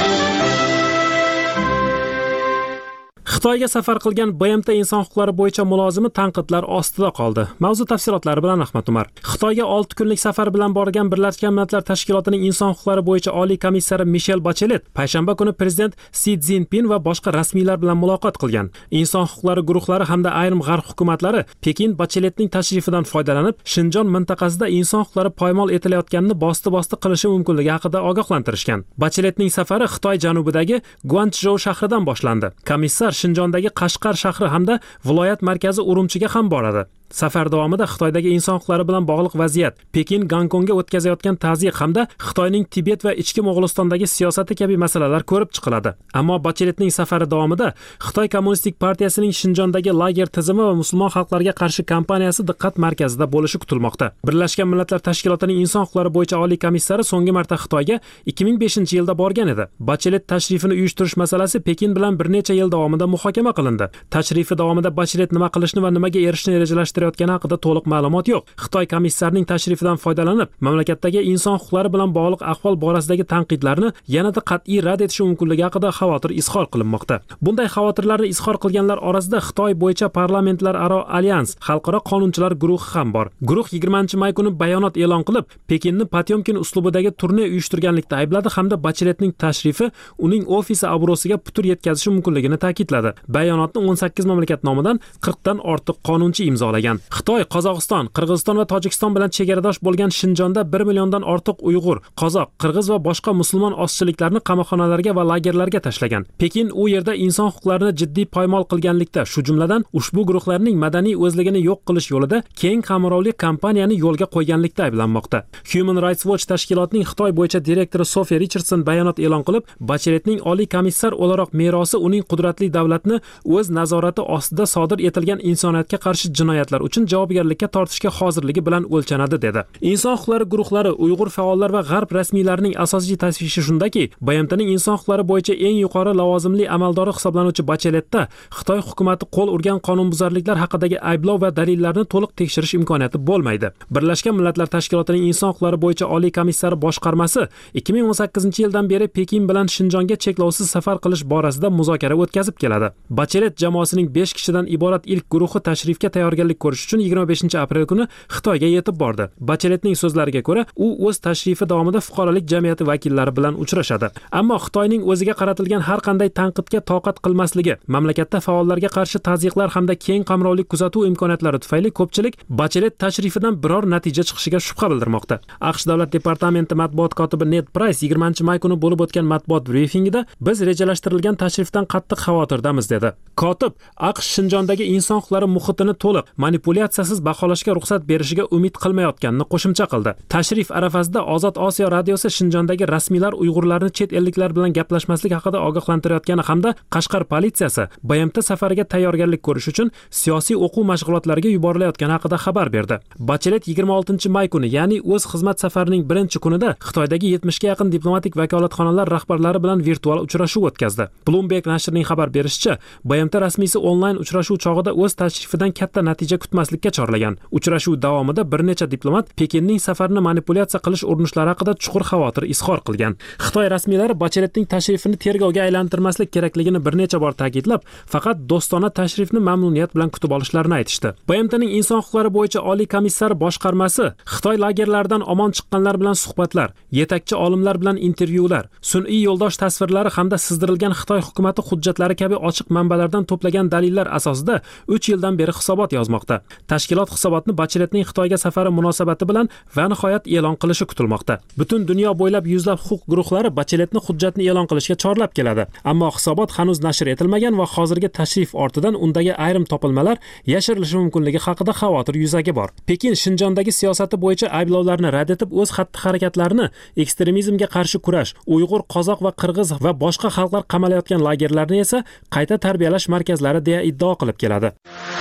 Xitoyga safar qilgan BMT inson huquqlari bo'yicha mulozimi tanqidlar ostida qoldi. Mavzu tafsilotlari bilan Ahmad Umar. Xitoyga 6 kunlik safar bilan borgan Birlashgan Millatlar Tashkilotining inson huquqlari bo'yicha oliy komissari Michelle Bachelet payshanba kuni prezident Si Szinpin va boshqa rasmiylar bilan muloqot qilgan. Inson huquqlari guruhlari hamda ayrim g'arb hukumatlari Pekin Bacheletning tashrifidan foydalanib, Shinjon mintaqasida inson huquqlari poymol etilayotganini bosti-bosti qilishi mumkinligi haqida ogohlantirishgan. Bacheletning safari Xitoy janubidagi Guanchzhou shahridan boshlandi. Komissar Shinjondagi Qashqar shahri hamda viloyat markazi Urumchiga ham boradi. Safar davomida Xitoydagi inson huquqlari bilan bog'liq vaziyat, Pekin Gonkongga o'tkazayotgan tazyiq hamda Xitoyning Tibet va Ichki Mo'g'ulistondagi siyosati kabi masalalar ko'rib chiqiladi. Ammo Bacheletning safari davomida Xitoy Kommunistik partiyasining Shinjondagi lager tizimi va musulmon xalqlarga qarshi kampaniyasi diqqat markazida bo'lishi kutilmoqda. Birlashgan Millatlar Tashkilotining inson huquqlari bo'yicha oliy komissari so'nggi marta Xitoyga 2005-yilda borgan edi. Bachelet tashrifini uyushtirish masalasi Pekin bilan bir necha yil davomida muhokama qilindi. Tashrifi davomida Bachelet nima qilishni va nimaga erishishni rejalashtirayotgani haqida to'liq ma'lumot yo'q. Xitoy komissarining tashrifidan foydalanib, mamlakatdagi inson huquqlari bilan bog'liq ahvol borasidagi tanqidlarni yanada qat'iy rad etishi mumkinligi haqida xavotir izhor qilinmoqda. Bunday xavotirlarni izhor qilganlar orasida Xitoy bo'yicha parlamentlararo alyans, xalqaro qonunchilar guruhi ham bor. Guruh 20-may kuni bayonot e'lon qilib, Pekinni Potyomkin uslubidagi turne uyushtirganlikda aybladi hamda Bacheletning tashrifi uning ofisi obro'siga putur yetkazishi mumkinligini ta'kidladi. Bayonotni 18 mamlakat nomidan 40 dan ortiq qonunchi imzolagan. Xitoy, Qozog'iston, Qirg'iziston va Tojikiston bilan chegaradosh bo'lgan Shinjonda 1 milliondan ortiq Uyg'ur, Qozoq, Qirg'iz va boshqa musulmon ozchiliklarni qamoqxonalarga va lagerlarga tashlagan. Pekin u yerda inson huquqlarini jiddiy poymol qilganlikda, shu jumladan ushbu guruhlarning madaniy o'zligini yo'q qilish yo'lida keng qamrovli kampaniyani yo'lga qo'yganlikda ayblanmoqda. Human Rights Watch tashkilotining Xitoy bo'yicha direktori Sophie Richardson bayonot e'lon qilib, Bacheletning oliy komissar o'laroq merosi uning qudratli davlatni o'z nazorati ostida sodir etilgan insoniyatga qarshi jinoyatlar uchun javobgarlikka tortishga hozirligi bilan o'lchanadi dedi. Inson huquqlari guruhlari, Uyg'ur faollar va g'arb rasmiylarining asosiy tashvishi shundaki, BMTning inson huquqlari bo'yicha eng yuqori lavozimli amaldori hisoblanuvchi Bacheletda Xitoy hukumatı qo'l urgan qonunbuzarliklar haqidagi ayblov va dalillarni to'liq tekshirish imkoniyati bo'lmaydi. Birlashgan Millatlar Tashkilotining inson huquqlari bo'yicha oliy komissari boshqarmasi 2018-yildan beri Pekin bilan Shinjonga cheklovsiz safar qilish borasida muzokara o'tkazib keladi. Bachelet jamoasining 5 kishidan iborat ilk guruhi tashrifga tayyorgarlik ko'rish uchun 25-aprel kuni Xitoyga yetib bordi. Bacheletning so'zlariga ko'ra, u o'z tashrifi davomida fuqarolik jamiyati vakillari bilan uchrashadi. Ammo Xitoyning o'ziga qaratilgan har qanday tanqidga toqat qilmasligi, mamlakatda faollarga qarshi tazyiqlar hamda keng qamrovli kuzatuv imkoniyatlari tufayli ko'pchilik Bachelet tashrifidan biror natija chiqishiga shubha bildirmoqda. AQSh Davlat departamenti matbuot kotibi Ned Price 20-may kuni bo'lib o'tgan matbuot brifingida biz rejalashtirilgan tashrifdan qattiq xavotirdamiz dedi. Kotib AQSh Shinjondagi inson huquqlari muhitini to'liq manipulyatsiyasiz baholashga ruxsat berishiga umid qilmayotganini qo'shimcha qildi. Tashrif arafasida Ozod Osiyo radiosi Shinjondagi rasmiylar Uyg'urlarni chet elliklar bilan gaplashmaslik haqida ogohlantirayotgani hamda Qashqar politsiyasi BMT safariga tayyorgarlik ko'rish uchun siyosiy o'quv mashg'ulotlariga yuborilayotgani haqida xabar berdi. Bachelet 26-may kuni, ya'ni o'z xizmat safarining birinchi kunida Xitoydagi 70 ga yaqin diplomatik vakolatxonalar rahbarlari bilan virtual uchrashuv o'tkazdi. Bloomberg nashrining xabar berishicha, BMT rasmiysi onlayn uchrashuv chog'ida o'z tashrifidan katta natija kutmaslikka chorlagan. Uchrashuv davomida bir necha diplomat Pekinning safarini manipulyatsiya qilish urinishlari haqida chuqur xavotir izhor qilgan. Xitoy rasmiylari Bacheletning tashrifini tergovga aylantirmaslik kerakligini bir necha bor ta'kidlab, faqat do'stona tashrifni mamnuniyat bilan kutib olishlarini aytishdi. BMTning inson huquqlari bo'yicha oliy komissari boshqarmasi Xitoy lagerlaridan omon chiqqanlar bilan suhbatlar, yetakchi olimlar bilan intervyular, sun'iy yo'ldosh tasvirlari hamda sizdirilgan Xitoy hukumati hujjatlari kabi ochiq manbalardan to'plagan dalillar asosida 3 yildan beri hisobot yozmoqda. Tashkilot hisobotni Bacheletning Xitoyga safari munosabati bilan va nihoyat e'lon qilishi kutilmoqda. Butun dunyo bo'ylab yuzlab huquq guruhlari Bacheletni hujjatni e'lon qilishga chorlab keladi. Ammo hisobot hanuz nashr etilmagan va hozirgi tashrif ortidan undagi ayrim topilmalar yashirilishi mumkinligi haqida xavotir yuzaga bor. Pekin Shinjondagi siyosati bo'yicha ayblovlarni rad etib, o'z xatti-harakatlarini ekstremizmga qarshi kurash, Uyg'ur, Qozoq va Qirg'iz va boshqa xalqlar qamalayotgan lagerlarni esa qayta tarbiyalash markazlari deya iddao qilib keladi.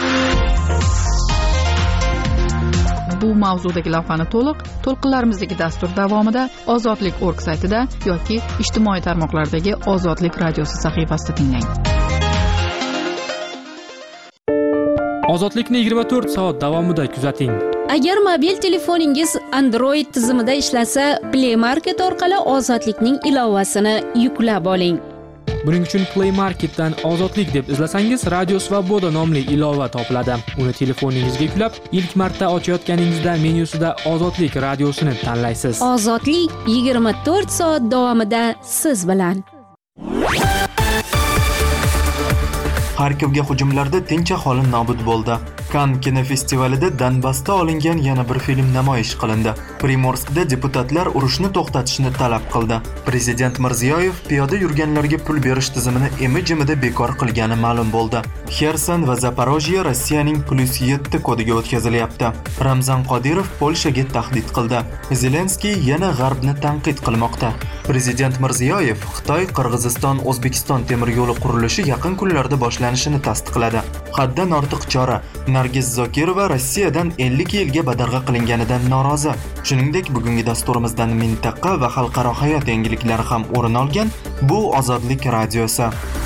Bu mavzudagi lavhani to'lqinlarimizdagi dastur davomida ozodlik.org saytida yoki ijtimoiy tarmoqlardagi Ozodlik radiosi sahifasida tinglang. Ozodlikni 24 soat davomida kuzating. Agar mobil telefoningiz Android tizimida ishlasa, Play Market orqali Ozodlikning ilovasini yuklab oling. Buning uchun Play Marketdan Ozodlik deb izlasangiz, Radio Svoboda nomli ilova topiladi. Uni telefoningizga yuklab, ilk marta ochayotganingizda menyusida Ozodlik radiosini tanlaysiz. Ozodlik 24 soat davomida siz bilan. Xarkovga hujumlarda tinch aholi nobud bo'ldi. Kann kinofestivalida Donbassda olingan yana bir film namoyish qilindi. Primorskda deputatlar urushni to'xtatishni talab qildi. Prezident Mirziyoyev piyoda yurganlarga pul berish tizimini imi-jimida bekor qilgani ma'lum bo'ldi. Xerson va Zaporojye Rossiyaning +7 kodiga o'tkazilyapti. Ramzan Qodirov Polshaga tahdid qildi. Zelenskiy yana G'arbni tanqid qilmoqda. Prezident Mirziyoyev Xitoy, Qirg'iziston, O'zbekiston temir yo'li qurilishi yaqin kunlarda boshlanishini tasdiqladi. Haddan ortiq chora. Nargiz Zokirova Rossiyadan 50 yilga badarg'a qilinganidan norozi. Shuningdek, bugungi dasturimizdan mintaqa va xalqaro hayot yangiliklari ham o'rin olgan. Bu Ozodlik radiosi.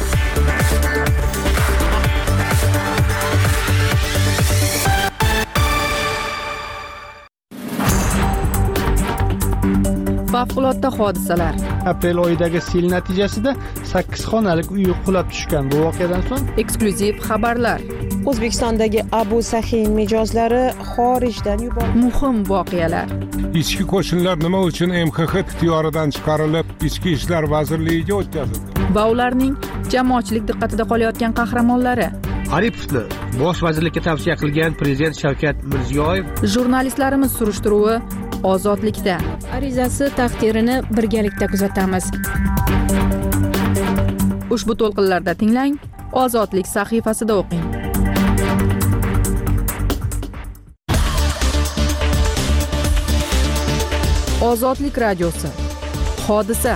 Favqulodda hodisalar. Aprel oyidagi sel natijasida 8 xonalik uy qulab tushgan. Bu voqeadan so'ng eksklyuziv xabarlar. O'zbekistondagi Abu Sahin mijozlari xorijdan yuborildi. Muhim voqealar. Ichki qo'shinlar nima uchun MXX ixtiyoridan chiqarilib, Ichki ishlar vazirligiga o'tkazildi? Va ularning jamoatchilik diqqatida qolayotgan qahramonlari. Aripovni bosh vazirlikka tavsiya qilgan prezident Shavkat Mirziyoyev. Jurnalistlarimiz surishtiruvi Ozodlikda. Arizasi taqdirini birgalikda kuzatamiz. Ushbu to'lqinlarda tinglang, Ozodlik sahifasida o'qing. Ozodlik radiosi. Hodisa.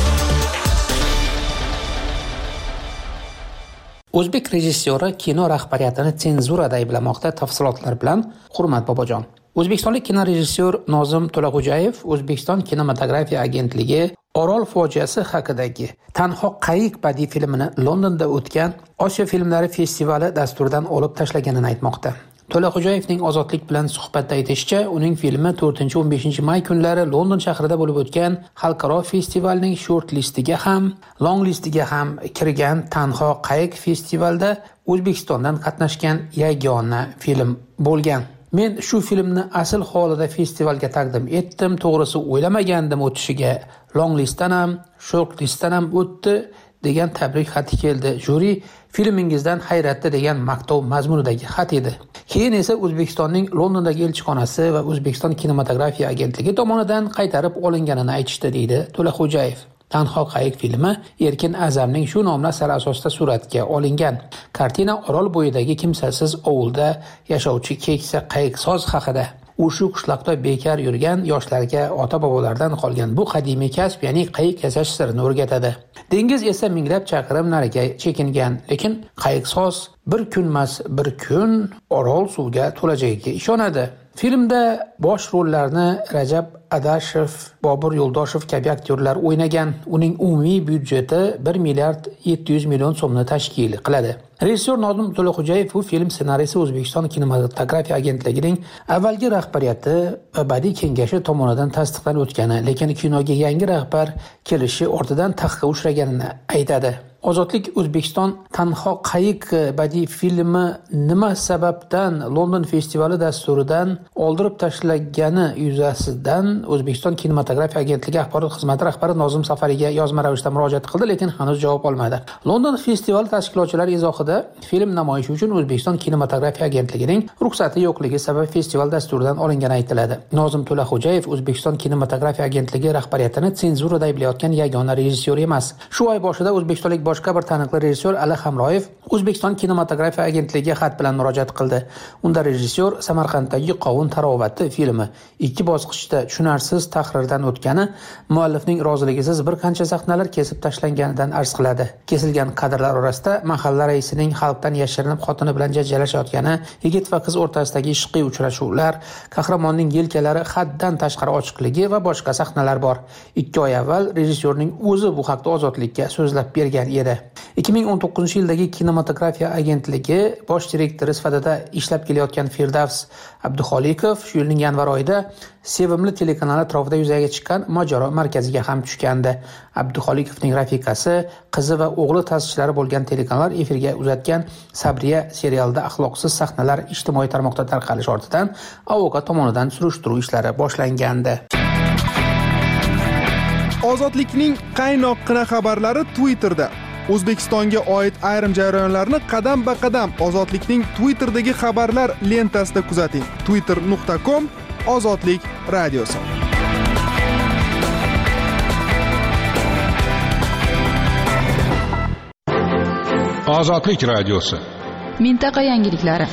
O'zbek rejissyori kino rahbariyatini senzurada ayblamoqda. Tafsilotlar bilan Hurmat Bobojon. O'zbekistonlik kino rejissyor Nozim To'lag'o'jayev O'zbekiston kinematografiya agentligi Orol fojiasi haqidagi Tanho qayiq badiiy filmini Londonda o'tgan Osiyo filmlari festivali dasturidan olib tashlaganini aytmoqda. To'lag'o'jayevning Ozodlik bilan suhbatda aytishicha, uning filmi 4-15 may kunlari London shahrida bo'lib o'tgan xalqaro festivalning short listiga ham, long listiga ham kirgan Tanho qayiq festivalda O'zbekistondan qatnashgan yagona film bo'lgan. Men shu filmni asl holida festivalga taqdim etdim. To'g'risi o'ylamagandim o'tishiga. Long listdan ham, short listdan ham o'tdi degan tabrik xati keldi. Juri filmingizdan hayratda degan maqtov mazmunidagi xat edi. Keyin esa O'zbekistonning Londondagi elchixonasi va O'zbekiston kinematografiya agentligi tomonidan qaytarib olinganini aytishdi, deydi To'lag'o'jayev. Tanho qayiq filmi Erkin Azamning shu nomli asari asosida suratga olingan. Kartina Orol bo'yidagi kimsasiz ovulda yashovchi keksa qayiqsoz haqida. U shu qishloqda bekor yurgan yoshlarga ota-bobolardan qolgan bu qadimiy kasb, ya'ni qayiq yasash sirini o'rgatadi. Dengiz esa minglab chaqirim nariga chekingan, lekin qayiqsoz bir kunmas bir kun Orol suvga to'lajagiga ishonadi. Filmda bosh rollarni Rajab Adashev, Bobur Yo'ldoshev kabi aktyorlar o'ynagan. Uning umumiy byudjeti 1 milliard 700 million so'mni tashkil qiladi. Rejissyor Nozim To'lag'o'jayev bu film ssenariysi O'zbekiston kinematografiya agentligining avvalgi rahbariyati va badiiy kengashi tomonidan tasdiqlanib o'tgani, lekin kinoga yangi rahbar kelishi ortidan taxtga uchraganini aytadi. Ozodlik O'zbekiston Tanho qayiq badiiy filmi nima sababdan London festivali dasturidan oldirib tashlagani yuzasidan O'zbekiston kinematografiya agentligi axborot xizmati rahbari Nozim Safariga yozma ravishda murojaat qildi, lekin hanuz javob olmadi. London festivali tashkilotchilari izohida film namoyishi uchun O'zbekiston kinematografiya agentligining ruxsati yo'qligi sabab festival dasturidan olingani aytiladi. Nozim To'lag'o'jayev O'zbekiston kinematografiya agentligi rahbariyatini senzurada ayblayotgan yagona rejissyor emas. Shu oy boshida o'zbekistonlik boshqa bir taniqli rejissyor Ali Hamroyev O'zbekiston kinematografiya agentligiga xat bilan murojaat qildi. Unda rejissyor Samarqanddagi Qovun tarovati filmi 2 bosqichda tushunarsiz tahrirdan o'tgani, muallifning roziligisiz bir qancha sahnalar kesib tashlanganidan arz qiladi. Kesilgan kadrlar orasida mahalla raisining xalqdan yashirinib xotini bilan janjallashayotgani, yigit va qiz o'rtasidagi ishqiy uchrashuvlar, qahramonning yelkalari haddan tashqari ochiqligi va boshqa sahnalar bor. 2 oy avval rejissyorning o'zi bu haqda Ozodlikka so'zlab bergan edi. edi. 2019-yildagi kinematografiya agentligi bosh direktori sifatida ishlab kelayotgan Firdavs Abduxoliqov shu yilning yanvar oyida Sevimli telekanali atrofida yuzaga chiqqan mojaro markaziga ham tushgandi. Abduxoliqovning rafiqasi, qizi va o'g'li ta'sischilari bo'lgan telekanallar efirga uzatgan Sabriya serialida axloqsiz sahnalar ijtimoiy tarmoqda tarqalish ortidan AOKA tomonidan surishtiruv ishlari boshlangandi. Ozodlikning qaynoqqina xabarlari Twitterda. O'zbekistonga oid ayrim jarayonlarni qadam-ba-qadam Ozodlikning Twitterdagi xabarlar lentasida kuzating. twitter.com Ozodlik radiosi. Ozodlik radiosi. Mintaqa yangiliklari.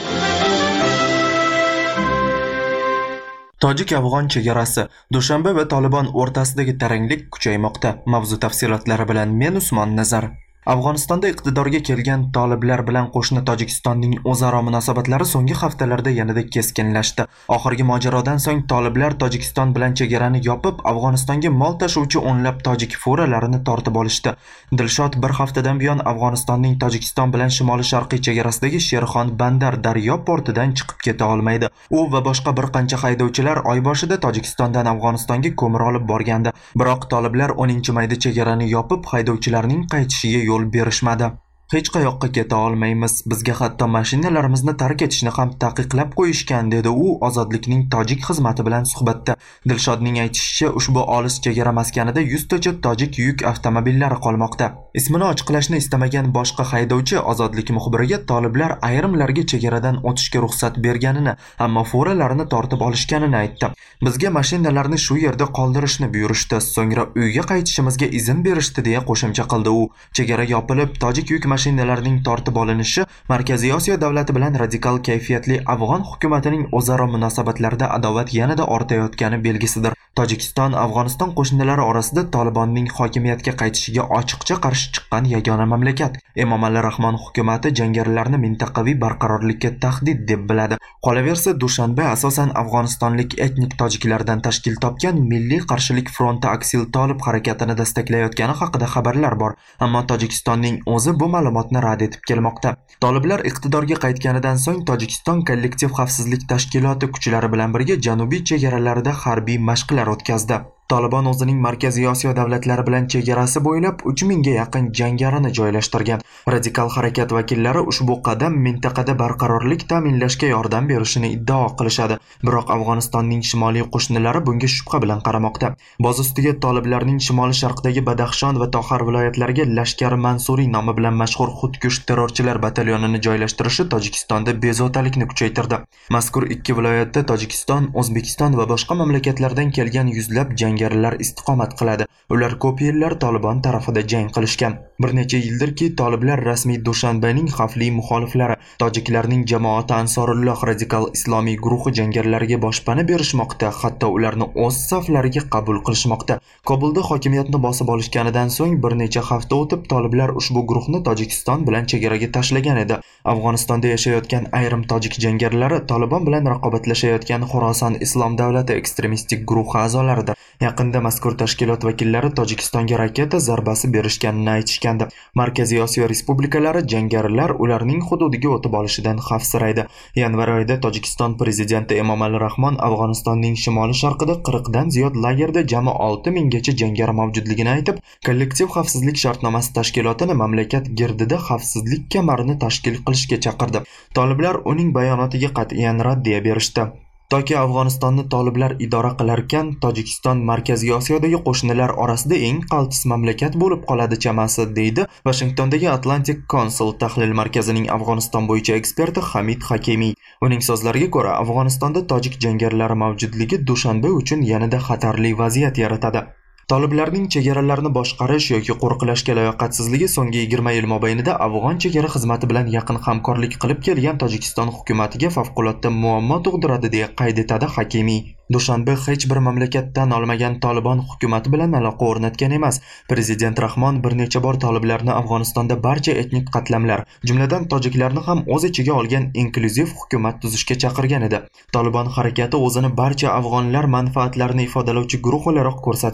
Tojik-afg'on chegarasi, Dushanbe va Tolibon o'rtasidagi taranglik kuchaymoqda. Mavzu tafsilotlari bilan men Usmon Nazar. Afg'onistonda iqtidorga kelgan toliblar bilan qo'shni Tojikistonning o'zaro munosabatlari so'nggi haftalarda yanada keskinlashdi. Oxirgi mojarodan so'ng toliblar Tojikiston bilan chegarani yopib, Afg'onistonga mol tashuvchi o'nlab tojik furalarini tortib olishdi. Dilshod bir haftadan buyon Afg'onistonning Tojikiston bilan shimoli-sharqiy chegarasidagi Sherxon Bandar daryo portidan chiqib keta olmaydi. U va boshqa bir qancha haydovchilar oy boshida Tojikistondan Afg'onistonga ko'mir olib borgandi. Biroq toliblar 10-mayda chegarani yopib, haydovchilarning qaytishiga yo'l berishmadi. Hech qayoqqa keta olmaymiz. Bizga hatto mashinalarimizni tark etishni ham taqiqlab qo'yishgan, dedi u Ozodlikning tojik xizmati bilan suhbatda. Dilshodning aytishicha, ushbu olis chegara maskanida 100 tacha tojik yuk avtomobillari qolmoqda. Ismini ochiqlashni istamagan boshqa haydovchi Ozodlik muxbiriga toliblar ayrimlarga chegaradan o'tishga ruxsat berganini, ammo furalarni tortib olishganini aytdi. Bizga mashinalarni shu yerda qoldirishni buyurishdi, so'ngra uyga qaytishimizga izn berishdi, deya qo'shimcha qildi u. Chegara yopilib, tojik yuk mashinalarning tortib olinishi Markaziy Osiyo davlati bilan radikal kayfiyatli afg'on hukumatining o'zaro munosabatlarida adovat yanada ortayotgani belgisidir. Tojikiston Afg'oniston qo'shnilari orasida Tolibonning hokimiyatga qaytishiga ochiqcha qarshi chiqqan yagona mamlakat. Emomali Rahmon hukumati jangarilarni mintaqaviy barqarorlikka tahdid deb biladi. Qolaversa, Dushanbe asosan afg'onistonlik etnik tojiklardan tashkil topgan Milliy qarshilik fronti Aksil Tolib harakatini destaklayotgani haqida xabarlar bor, ammo Tojikistonning o'zi bu ma'lumotni rad etib kelmoqda. Toliblar iqtidorga qaytganidan so'ng Tojikiston kollektiv xavfsizlik tashkiloti kuchlari bilan birga janubiy chegaralarida harbiy mashqlar o'tkazdi. Tolibon o'zining Markaziy Osiyo davlatlari bilan chegarasi bo'ylab 3000 ga yaqin jangarini joylashtirgan. Radikal harakat vakillari ushbu qadam mintaqada barqarorlik ta'minlashga yordam berishini iddao qilishadi. Biroq Afg'onistonning shimoliy qo'shnilari bunga shubha bilan qaramoqda. Boz ustiga toliblarning shimoli-sharqdagi Badaxshon va Toxar viloyatlariga Lashkar Mansuriy nomi bilan mashhur xudkush terrorchilar batalyonini joylashtirishi Tojikistonda bezovtalikni kuchaytirdi. Mazkur ikki viloyatda Tojikiston, O'zbekiston va boshqa mamlakatlardan kelgan yuzlab jangarilar istiqomat qiladi. Ular ko'p yillar Tolibon tarafida jang qilishgan. Bir necha yildirki, toliblar rasmiy Dushanbening xavfli muxoliflari, tojiklarning jamoati Ansorulloh radikal islomiy guruhi jangarilariga boshpana berishmoqda, hatto ularni o'z saflariga qabul qilishmoqda. Kobulda hokimiyatni bosib olishganidan so'ng bir necha hafta o'tib, toliblar ushbu guruhni Tojikiston bilan chegaraga tashlagan edi. Afg'onistonda yashayotgan ayrim tojik jangarilari Tolibon bilan raqobatlashayotgan Xorason Islom davlati ekstremistik guruhi a'zolaridir. Yaqinda mazkur tashkilot vakillari Tojikistonga raketa zarbasi berishganini aytishgandi. Markaziy Osiyo respublikalari jangarilar ularning hududiga o'tib olishidan xavfsiraydi. Yanvar oyida Tojikiston prezidenti Emomali Rahmon Afg'onistonning shimoli-sharqida 40 dan ziyod lagerda jami 6000 gacha jangari mavjudligini aytib, kollektiv xavfsizlik shartnomasi tashkilotini mamlakat girdida xavfsizlik kamarini tashkil qilishga chaqirdi. Toliblar uning bayonotiga qat'iyan raddiya berishdi. Toki Afg'onistonni toliblar idora qilarkan, Tojikiston Markaziy Osiyodagi qo'shnilar orasida eng qaltis mamlakat bo'lib qoladi chamasi, deydi Washingtondagi Atlantic Council tahlil markazining Afg'oniston bo'yicha eksperti Hamid Hakimiy. Uning so'zlariga ko'ra, Afg'onistonda tojik jangarilari mavjudligi Dushanbe uchun yanada xatarli vaziyat yaratadi. Toliblarning chegaralarni boshqarish yoki qo'riqlashga layoqatsizligi so'nggi 20 yil mobaynida afg'on chegara xizmati bilan yaqin hamkorlik qilib kelgan Tojikiston hukumatiga favqulodda muammo tug'diradi, deya qayd etadi Hakimiy. Dushanbe hech bir mamlakatdan olmagan Tolibon hukumati bilan aloqa o'rnatgan emas. Prezident Rahmon bir necha bor toliblarni Afg'onistonda barcha etnik qatlamlar, jumladan tojiklarni ham o'z ichiga olgan inklyuziv hukumat tuzishga chaqirgan edi. Tolibon harakati o'zini barcha afg'onlar manfaatlarini ifodalovchi guruh o'laroq ko'rsatishga tirishadi.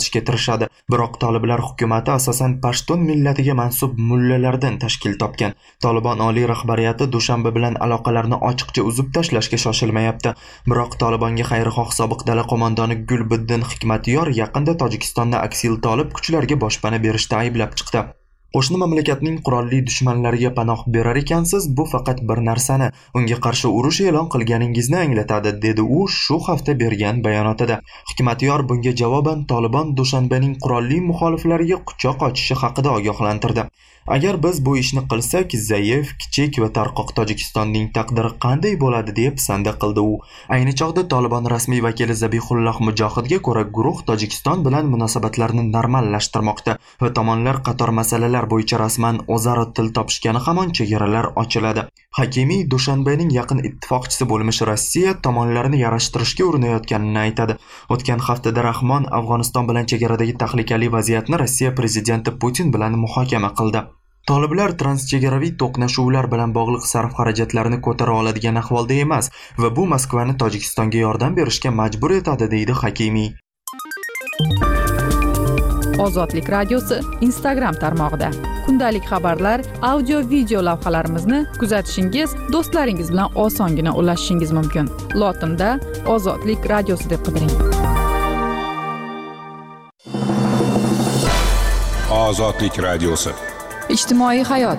qilishadi. Biroq toliblar hukumatı asosan pashtun millatiga mansub mullalardan tashkil topgan. Tolibon oliy rahbariyati Dushanba bilan aloqalarni ochiqcha uzib tashlashga shoshilmayapti. Biroq Tolibonga xayrixoh sobiq dala qo'mondoni Gulbiddin Hikmatyor yaqinda Tojikistonda aksil tolib kuchlarga boshpana berishda ayblab chiqdi. Qo'shni mamlakatning qurolli dushmanlariga panoh berar ekansiz, bu faqat bir narsani, unga qarshi urush e'lon qilganingizni anglatadi, dedi u shu hafta bergan bayonotida. Hikmatyor bunga javoban Tolibon Dushanbaning qurolli muxoliflariga quchoq ochishi haqida ogohlantirdi. Agar biz bu ishni qilsak, zaif, kichik va tarqoq Tojikistonning taqdiri qanday bo'ladi deb sanda qildi u. Ayni chog'da Tolibon rasmiy vakili Zabihulloh Mujohidga ko'ra, guruh Tojikiston bilan munosabatlarni normallashtirmoqda va tomonlar qator masalalar bo'yicha rasman o'zaro til topishgani hamon chegaralar ochiladi. Hakimiy Dushanbaning yaqin ittifoqchisi bo'lmish Rossiya tomonlarni yarashtirishga urinayotganini aytadi. O'tgan haftada Rahmon Afg'oniston bilan chegaradagi tahlikali vaziyatni Rossiya prezidenti Putin bilan muhokama qildi. Toliblar transchegaraviy to'qnashuvlar bilan bog'liq sarf-xarajatlarni ko'tara oladigan ahvolda emas va bu Moskvani Tojikistonga yordam berishga majbur etadi, deydi Hakimiy. Ozodlik radiosi Instagram tarmog'ida kundalik xabarlar, audio, video lavhalarimizni kuzatishingiz, do'stlaringiz bilan osongina ulashishingiz mumkin. Lotinda Ozodlik radiosi deb qidiring. Ozodlik radiosi. Ijtimoiy hayot.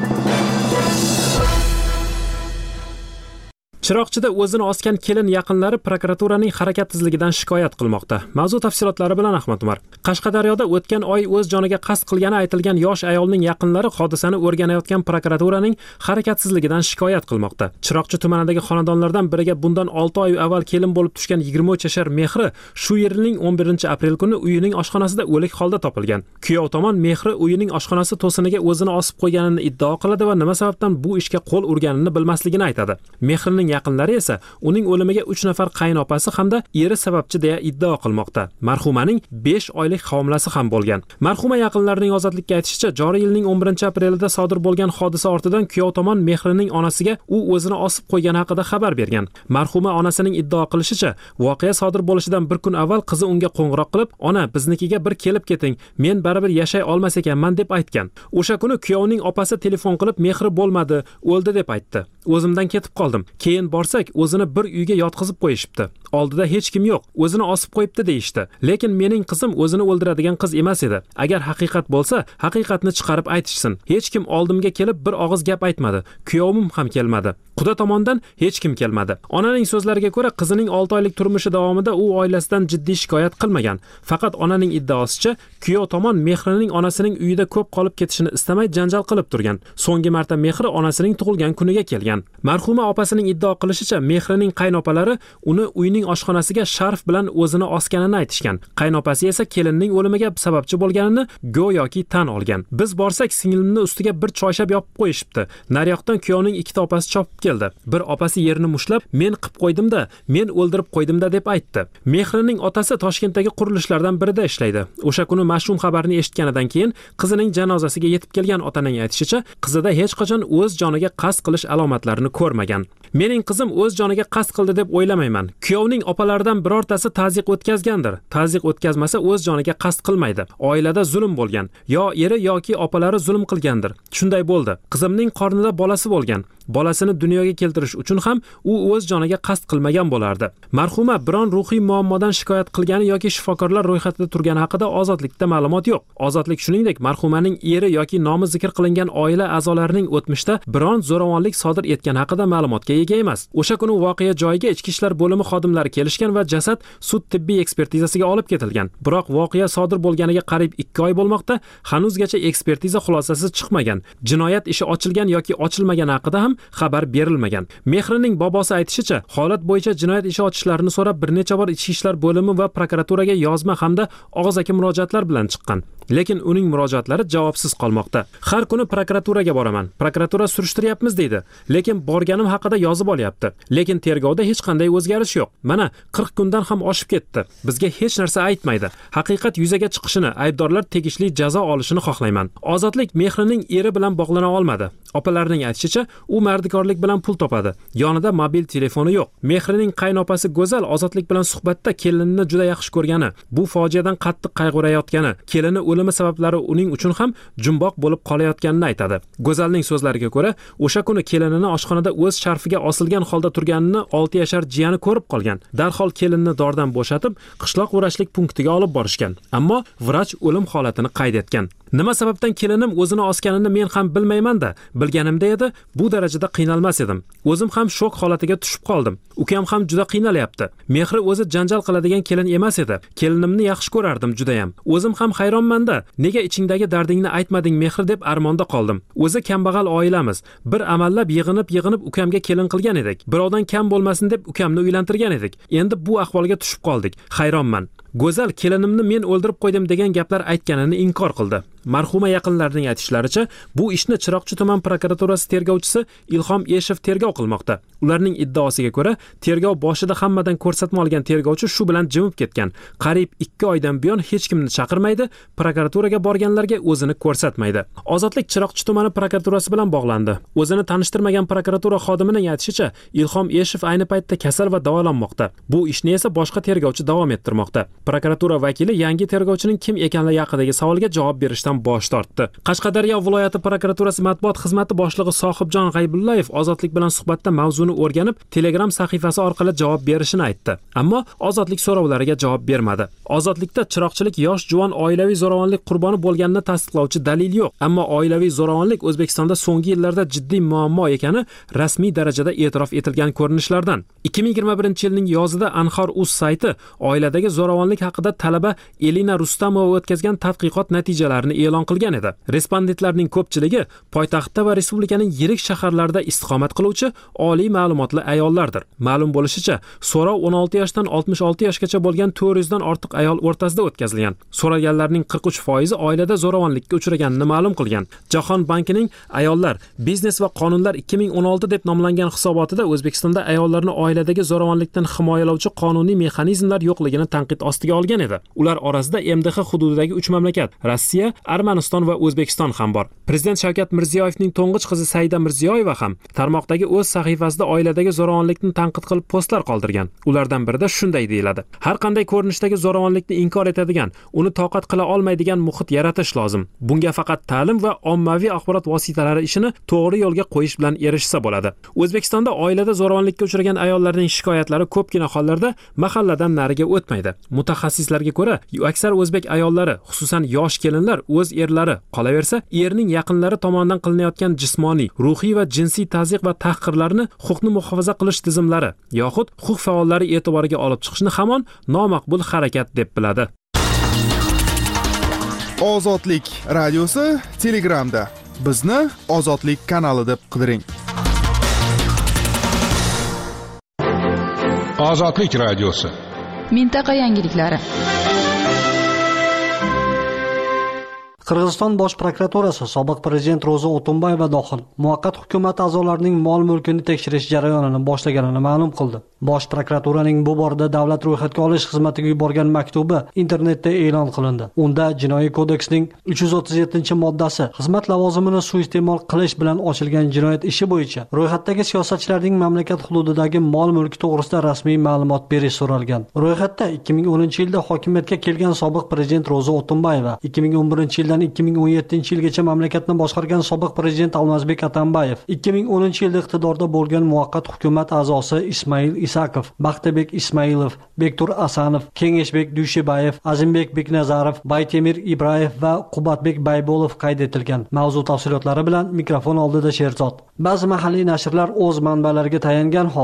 Chiroqchida o'zini osgan kelin yaqinlari prokuraturaning harakatsizligidan shikoyat qilmoqda. Mavzu tafsilotlari bilan Ahmad Umar. Qashqadaryoda o'tgan oy o'z joniga qasd qilgani aytilgan yosh ayolning yaqinlari hodisani o'rganayotgan prokuraturaning harakatsizligidan shikoyat qilmoqda. Chiroqchi tumanidagi xonadonlardan biriga bundan 6 oy avval kelin bo'lib tushgan 23 yashar Mehri shu yilning 11-aprel kuni uyining oshxonasida o'lik holda topilgan. Kuyov tomon Mehri uyining oshxonasi to'siniga o'zini osib qo'yganini iddao qiladi va nima sababdan bu ishga qo'l urganini bilmasligini aytadi. Mehrining yaqinlari esa uning o'limiga 3 nafar qaynopasi hamda eri sababchi deya iddao qilmoqda. Marhumaning 5 oylik homilasi ham bo'lgan. Marhuma yaqinlarining ozodlikka aytishicha, joriy yilning 11-aprelida sodir bo'lgan hodisa ortidan kuyov tomon Mehrining onasiga u o'zini osib qo'ygani haqida xabar bergan. Marhuma onasining iddao qilishicha, voqea sodir bo'lishidan bir kun avval qizi unga qo'ng'iroq qilib, "Ona, biznikiga bir kelib keting, men baribir yashay olmas ekanman" deb aytgan. O'sha kuni kuyovning opasi telefon qilib, "Mehri bo'lmadi, o'ldi" deb aytdi. O'zimdan ketib qoldim. Keyin borsak, o'zini bir uyga yotqizib qo'yishibdi. Oldida hech kim yo'q, o'zini osib qo'yibdi deyishdi. Lekin mening qizim o'zini o'ldiradigan qiz emas edi. Agar haqiqat bo'lsa, haqiqatni chiqarib aytishsin. Hech kim oldimga kelib bir og'iz gap aytmadi. Kuyovim ham kelmadi. Quda tomondan hech kim kelmadi. Onaning so'zlariga ko'ra, qizining 6 oylik turmushi davomida u oilasidan jiddiy shikoyat qilmagan. Faqat onaning iddaosicha, kuyov tomon Mehrining onasining uyida ko'p qolib ketishini istamay janjal qilib turgan. So'nggi marta Mehri onasining tug'ilgan kuniga kelgan. Marhuma opasining iddao qilishicha, Mehrining qaynopalari uni uyning oshxonasiga sharf bilan o'zini osganini aytishgan. Qaynopasi esa kelinning o'limiga sababchi bo'lganini go'yoki tan olgan. Biz borsak, singlimni ustiga bir choyshab yopib qo'yishibdi. Naryoqdan kuyovning ikkita opasi chopib keldi. Bir opasi yerini mushlab, "Men qilib qo'ydim-da, men o'ldirib qo'ydim-da" deb aytdi. Mehrining otasi Toshkentdagi qurilishlardan birida ishlaydi. O'sha kuni mash'um xabarni eshitganidan keyin qizining janozasiga yetib kelgan otaning aytishicha, qizida hech qachon o'z joniga qasd qilish alomatlarini ko'rmagan. "Mening qizim o'z joniga qasd qildi deb o'ylamayman. Kuyovning opalaridan birortasi ta'ziq o'tkazgandir. Ta'ziq o'tkazmasa o'z joniga qasd qilmaydi. Oilada zulm bo'lgan. Yo eri yoki opalari zulm qilgandir. Shunday bo'ldi. Qizimning qornida bolasi bo'lgan. Bolasini dunyoga keltirish uchun ham u o'z joniga qasd qilmagan bo'lardi." Marhuma biron ruhiy muammodan shikoyat qilgani yoki shifokorlar ro'yxatida turgani haqida Ozodlikda ma'lumot yo'q. Ozodlik shuningdek marhumaning eri yoki nomi zikr qilingan oila a'zolarining o'tmishda biron zo'ravonlik sodir etgani haqida ma'lumotga ega emas. O'sha kuni voqea joyiga Ichki ishlar bo'limi xodimlari kelishgan va jasad sud tibbiy ekspertizasiga olib ketilgan. Biroq voqea sodir bo'lganiga qariyb 2 oy bo'lmoqda, hanuzgacha ekspertiza xulosasi chiqmagan. Jinoyat ishi ochilgan yoki ochilmagani haqida ham xabar berilmagan. Mehrining bobosi aytishicha, holat bo'yicha jinoyat ishi ochishlarini so'rab bir necha bor Ichki ishlar bo'limi va prokuraturaga yozma hamda og'zaki murojaatlar bilan chiqqan. lekin uning murojaatlari javobsiz qolmoqda. Har kuni prokuraturaga boraman. Prokuratura surishtiryapmiz deydi, lekin borganim haqida yozib olyapti. Lekin tergovda hech qanday o'zgarish yo'q. Mana 40 kundan ham oshib ketdi. Bizga hech narsa aytmaydi. Haqiqat yuzaga chiqishini, aybdorlar tegishli jazo olishini xohlayman. Ozodlik Mehrining eri bilan bog'lana olmadi. Opalarining aytishicha, u mardikorlik bilan pul topadi. Yonida mobil telefoni yo'q. Mehrining qaynopasi Go'zal Ozodlik bilan suhbatda kelinini juda yaxshi ko'rgani, bu fojiadan qattiq qayg'urayotgani, kelini o'limi sabablari uning uchun ham jumboq bo'lib qolayotganini aytadi. Go'zalning so'zlariga ko'ra, o'sha kuni kelinini oshxonada o'z sharfiga osilgan holda turganini 6 yashar jiyani ko'rib qolgan. Darhol kelinni dordan bo'shatib, qishloq vrachlik punktiga olib borishgan. Ammo vrach o'lim holatini qayd etgan. Nima sababdan kelinim o'zini osganini men ham bilmayman-da. Bilganimda edi, bu darajada qiynalmas edim. O'zim ham shok holatiga tushib qoldim. Ukam ham juda qiynalyapti. Mehri o'zi janjal qiladigan kelin emas edi. Kelinimni yaxshi ko'rardim juda ham. O'zim ham hayronman-da. Nega ichingdagi dardingni aytmading Mehri deb armonda qoldim. O'zi kambag'al oilamiz. Bir amallab yig'inib ukamga kelin qilgan edik. Birovdan kam bo'lmasin deb ukamni uylantirgan edik. Endi bu ahvolga tushib qoldik. Hayronman. Go'zal kelinimni men o'ldirib qo'ydim degan gaplar aytganini inkor qildi. Marhuma yaqinlarining aytishlaricha, bu ishni Chiroqchi tuman prokuraturasi tergovchisi Ilhom Eshev tergov qilmoqda. Ularning iddaosiga ko'ra, tergov boshida hammadan ko'rsatma olgan tergovchi shu bilan jimib ketgan. Qariyb 2 oydan buyon hech kimni chaqirmaydi, prokuraturaga borganlarga o'zini ko'rsatmaydi. Ozodlik Chiroqchi tumani prokuraturasi bilan bog'landi. O'zini tanishtirmagan prokuratura xodimining aytishicha, Ilhom Eshev ayni paytda kasal va davolanmoqda. Bu ishni esa boshqa tergovchi davom ettirmoqda. Prokuratura vakili yangi tergovchining kim ekanligi haqidagi savolga javob berishdan bosh tortdi. Qashqadaryo viloyati prokuraturasi matbuot xizmati boshlig'i Sohibjon G'aybullayev Ozodlik bilan suhbatda mavzuni o'rganib, Telegram sahifasi orqali javob berishini aytdi. Ammo Ozodlik so'rovlariga javob bermadi. Ozodlikda chiroqchilik yosh juvon oilaviy zo'ravonlik qurboni bo'lganini tasdiqlovchi dalil yo'q. Ammo oilaviy zo'ravonlik O'zbekistonda so'nggi yillarda jiddiy muammo ekani rasmiy darajada e'tirof etilgan ko'rinishlardan. 2021-yilning yozida Anhor.uz sayti oiladagi zo'ravonlik haqida talaba Elina Rustamova o'tkazgan tadqiqot natijalarini e'lon qilgan edi. Respondentlarning ko'pchiligi poytaxtda va respublikaning yirik shaharlarida istiqomat qiluvchi oliy ma'lumotli ayollardir. Ma'lum bo'lishicha, so'rov 16 yoshdan 66 yoshgacha bo'lgan 400 dan ortiq ayol o'rtasida o'tkazilgan. So'raganlarning 43% oilada zo'ravonlikka uchraganini ma'lum qilgan. Jahon bankining ayollar, biznes va qonunlar 2016 deb nomlangan hisobotida O'zbekistonda ayollarni oiladagi zo'ravonlikdan himoyalovchi qonuniy mexanizmlar yo'qligini tanqid ostiga olgan edi. Ular orasida MDH hududidagi 3 mamlakat Rossiya, Armaniston va O'zbekiston ham bor. Prezident Shavkat Mirziyoyevning to'ng'ich qizi Saida Mirziyoyeva ham tarmoqdagi o'z sahifasida oiladagi zo'ravonlikni tanqid qilib postlar qoldirgan. Ulardan birida shunday deyiladi: har qanday ko'rinishdagi zo'ravonlikni inkor etadigan, uni toqat qila olmaydigan muhit yaratish lozim. Bunga faqat ta'lim va ommaviy axborot vositalari ishini to'g'ri yo'lga qo'yish bilan erishsa bo'ladi. O'zbekistonda oilada zo'ravonlikka uchragan ayollarning shikoyatlari ko'pgina hollarda mahalladan nariga o'tmaydi. Mutaxassislarga ko'ra, aksar o'zbek ayollari, xususan yosh kelinlar o'z erlari, qolaversa erning yaqinlari tomonidan qilinayotgan jismoniy, ruhiy va jinsiy tazyiq va tahqirlarni huquqni muhofaza qilish tizimlari yoxud huquq faollari e'tiboriga olib chiqishni hamon nomaqbul harakat deb biladi. Ozodlik radiosi Telegramda. Bizni Ozodlik kanali deb qidiring. Ozodlik radiosi. Mintaqa yangiliklari. Qirg'iziston bosh prokuraturasi sobiq prezident Ro'za O'tunbayeva dohil muvaqqat hukumat a'zolarining mol-mulkini tekshirish jarayonini boshlaganini ma'lum qildi. Bosh prokuraturaning bu borada davlat ro'yxatga olish xizmatiga yuborgan maktubi internetda e'lon qilindi. Unda Jinoiy kodeksning 337-moddasi xizmat lavozimini suiiste'mol qilish bilan ochilgan jinoyat ishi bo'yicha ro'yxatdagi siyosatchilarning mamlakat hududidagi mol-mulki to'g'risida rasmiy ma'lumot berish so'ralgan. Ro'yxatda 2010-yilda hokimiyatga kelgan sobiq prezident Ro'za O'tunbayeva, 2011-yilda 2017-yilgacha mamlakatni boshqargan sobiq prezident Almazbek Atambayev, 2010-yilda iqtidorda bo'lgan muvaqqat hukumat a'zosi Ismail Isakov, Baxtabek Ismailov, Bektur Asanov, Kengeshbek Dushibayev, Azimbek Beknazarov, Baytemir Ibrayev va Qubatbek Baybolov qayd etilgan. Mavzu tafsilotlari bilan mikrofon oldida Sherzod. Ba'zi mahalliy nashrlar o'z manbalariga tayangan holda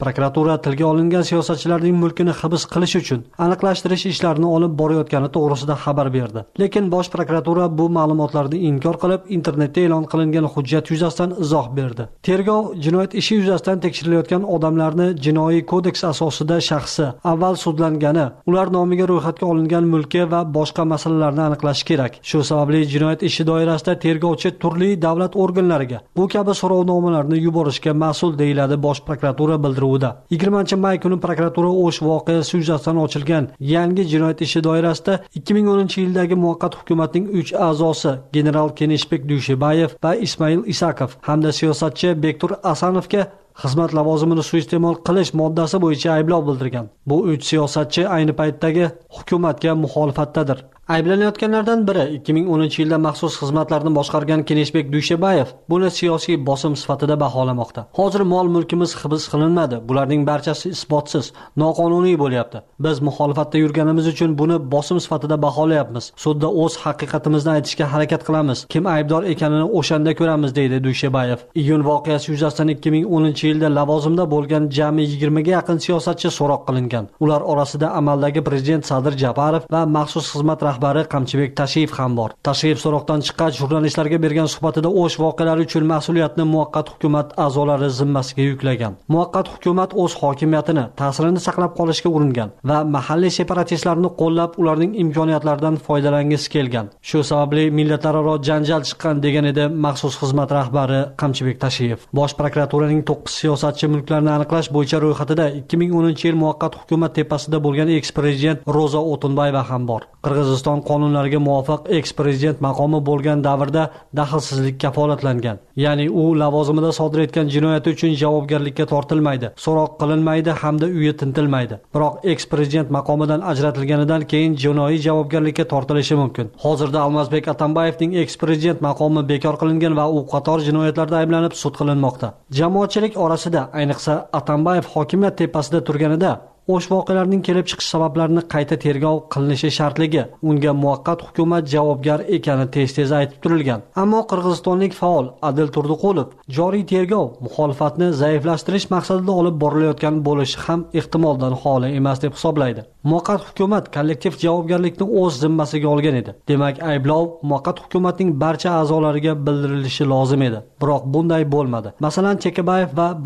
prokuratura tilga olingan siyosatchilarning mulkini hibs qilish uchun aniqlashtirish ishlarini olib borayotgani to'g'risida xabar berdi. Lekin bosh prokuratura bu ma'lumotlarni inkor qilib, internetda e'lon qilingan hujjat yuzasidan izoh berdi. Tergov jinoyat ishi yuzasidan tekshirilayotgan odamlarni jinoiy kodeks asosida shaxsi, avval sudlangani, ular nomiga ro'yxatga olingan mulki va boshqa masalalarni aniqlash kerak. Shu sababli jinoyat ishi doirasida tergovchi turli davlat organlariga bu kabi so'rovnomalarni yuborishga mas'ul deyiladi bosh prokuratura bildiruvida. 20-may kuni prokuratura O'sh voqeasi yuzasidan ochilgan yangi jinoyat ishi doirasida 2010-yildagi muvaqqat hukumatning 3 a'zosi general Keneshbek Dushibayev va Ismail Isakov hamda siyosatchi Bektur Asanovga xizmat lavozimini suiiste'mol qilish moddasi bo'yicha ayblov bildirgan. Bu 3 siyosatchi ayni paytdagi hukumatga muxolifatdadir. Ayblanayotganlardan biri 2010-yilda maxsus xizmatlarni boshqargan Keneshbek Dushibayev buni siyosiy bosim sifatida baholamoqda. Hozir mol-mulkimiz hibs qilinmadi. Bularning barchasi isbotsiz, noqonuniy bo'lyapti. Biz muxolifatda yurganimiz uchun buni bosim sifatida baholayapmiz. Sudda o'z haqiqatimizni aytishga harakat qilamiz. Kim aybdor ekanini o'shanda ko'ramiz, deydi Dushibayev. Iyun voqeasi yuzasidan 2010-yilda lavozimda bo'lgan jami 20 ga yaqin siyosatchi so'roq qilingan. Ular orasida amaldagi prezident Sadir Japarov va maxsus xizmat rahbari Qamchibek Tashiyev ham bor. Tashiyev so'roqdan chiqqach jurnalistlarga bergan suhbatida O'sh voqealari uchun mas'uliyatni muvaqqat hukumat a'zolari zimmasiga yuklagan. Muvaqqat hukumat o'z hokimiyatini, ta'sirini saqlab qolishga uringan va mahalliy separatistlarni qo'llab, ularning imkoniyatlaridan foydalangisi kelgan. Shu sababli millatlararo janjal chiqqan, degan edi maxsus xizmat rahbari Qamchibek Tashiyev. Bosh prokuraturaning 9 siyosatchi mulklarni aniqlash bo'yicha ro'yxatida 2010-yil muvaqqat hukumat tepasida bo'lgan eks-prezident Ro'za O'tunbayeva ham bor. Qirg'iziston qonunlariga muvofiq eks-prezident maqomi bo'lgan davrda daxlsizlik kafolatlangan. Ya'ni u lavozimida sodir etgan jinoyati uchun javobgarlikka tortilmaydi, so'roq qilinmaydi hamda uyi tintilmaydi. Biroq eks-prezident maqomidan ajratilganidan keyin jinoiy javobgarlikka tortilishi mumkin. Hozirda Almazbek Atambayevning eks-prezident maqomi bekor qilingan va u qator jinoyatlarda ayblanib sud qilinmoqda. Jamoatchilik orasida, ayniqsa Atambayev hokimiyat tepasida turganida O'sh voqealarining kelib chiqish sabablarini qayta tergov qilinishi shartligi, unga muvaqqat hukumat javobgar ekani tez-tez aytib turilgan. Ammo qirg'izistonlik faol Adil Turdiqulov joriy tergov muxolifatni zaiflashtirish maqsadida olib borilayotgan bo'lishi ham ehtimoldan xoli emas deb hisoblaydi. Muvaqqat hukumat kollektiv javobgarlikni o'z zimmasiga olgan edi. Demak, ayblov muvaqqat hukumatning barcha a'zolariga bildirilishi lozim edi. Biroq bunday bo'lmadi. Masalan, Chekabayev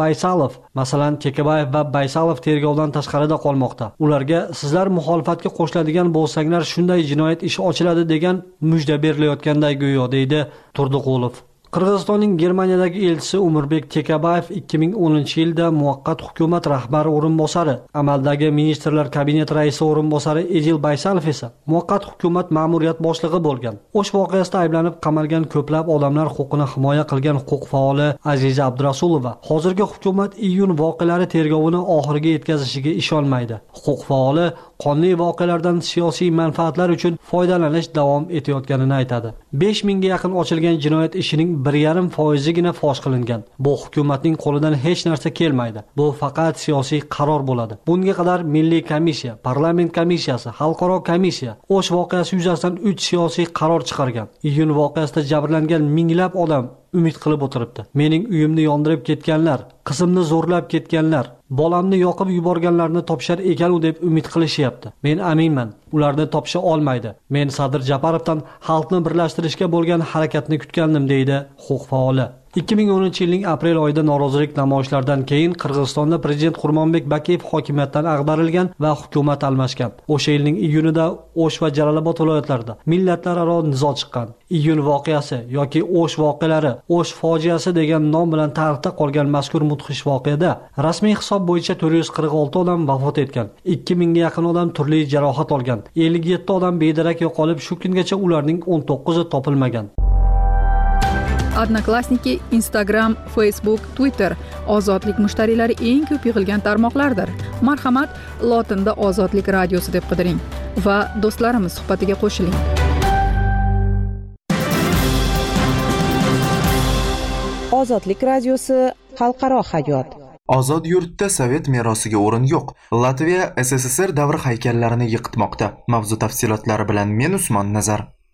va Baysalov tergovdan tashqarida qolmoqda. Ularga sizlar muxolifatga qo'shiladigan bo'lsanglar shunday jinoyat ishi ochiladi degan mujda berilayotganday go'yo, deydi Turdiqulov. Qirg'izistonning Germaniyadagi elchisi Umurbek Tekabayev 2010-yilda muvaqqat hukumat rahbari o'rinbosari, amaldagi ministrlar kabineti raisi o'rinbosari Edil Baysalov esa muvaqqat hukumat ma'muriyat boshlig'i bo'lgan. O'sh voqeasida ayblanib qamalgan ko'plab odamlar huquqini himoya qilgan huquq faoli Aziza Abdurasulova hozirgi hukumat iyun voqealari tergovini oxiriga yetkazishiga ishonmaydi. Huquq faoli qonli voqealardan siyosiy manfaatlar uchun foydalanish davom etayotganini aytadi. 5000 ga yaqin ochilgan jinoyat ishining 1,5% fosh qilingan. Bu hukumatning qo'lidan hech narsa kelmaydi. Bu faqat siyosiy qaror bo'ladi. Bunga qadar Milliy komissiya, parlament komissiyasi, xalqaro komissiya O'sh voqeasi yuzasidan 3 siyosiy qaror chiqargan. Iyun voqeasida jabrlangan minglab odam umid qilib o'tiribdi. Mening uyimni yondirib ketganlar, qizimni zo'rlab ketganlar, bolamni yoqib yuborganlarni topishar ekan-u deb umid qilishyapti. Men aminman, ularni topisha olmaydi. Men Sadir Japarovdan xalqni birlashtirishga bo'lgan harakatni kutgandim, deydi huquq faoli. 2010-yilning aprel oyida norozilik namoyishlaridan keyin Qirg'izistonda prezident Qurmonbek Bakiyev hokimiyatdan ag'darilgan va hukumat almashgan. O'sha yilning iyunida O'sh va Jalolobod viloyatlarida millatlararo nizo chiqqan. Iyun voqeasi yoki O'sh voqealari, O'sh fojiasi degan nom bilan tarixda qolgan mazkur mudhish voqeada rasmiy hisob bo'yicha 446 odam vafot etgan, 2000 ga yaqin odam turli jarohat olgan, 57 odam bedarak yo'qolib, shu kungacha ularning 19i topilmagan. Odnoklassniki, Instagram, Facebook, Twitter ozodlik mushtariylari eng ko'p yig'ilgan tarmoqlardir. Marhamat, lotinda Ozodlik radiosi deb qidiring va do'stlarimiz suhbatiga qo'shiling. Ozodlik radiosi xalqaro hayot. Ozod yurtda Sovet merosiga o'rin yo'q. Latviya SSSR davri haykallarini yiqitmoqda. Mavzu tafsilotlari bilan men Usmon Nazar.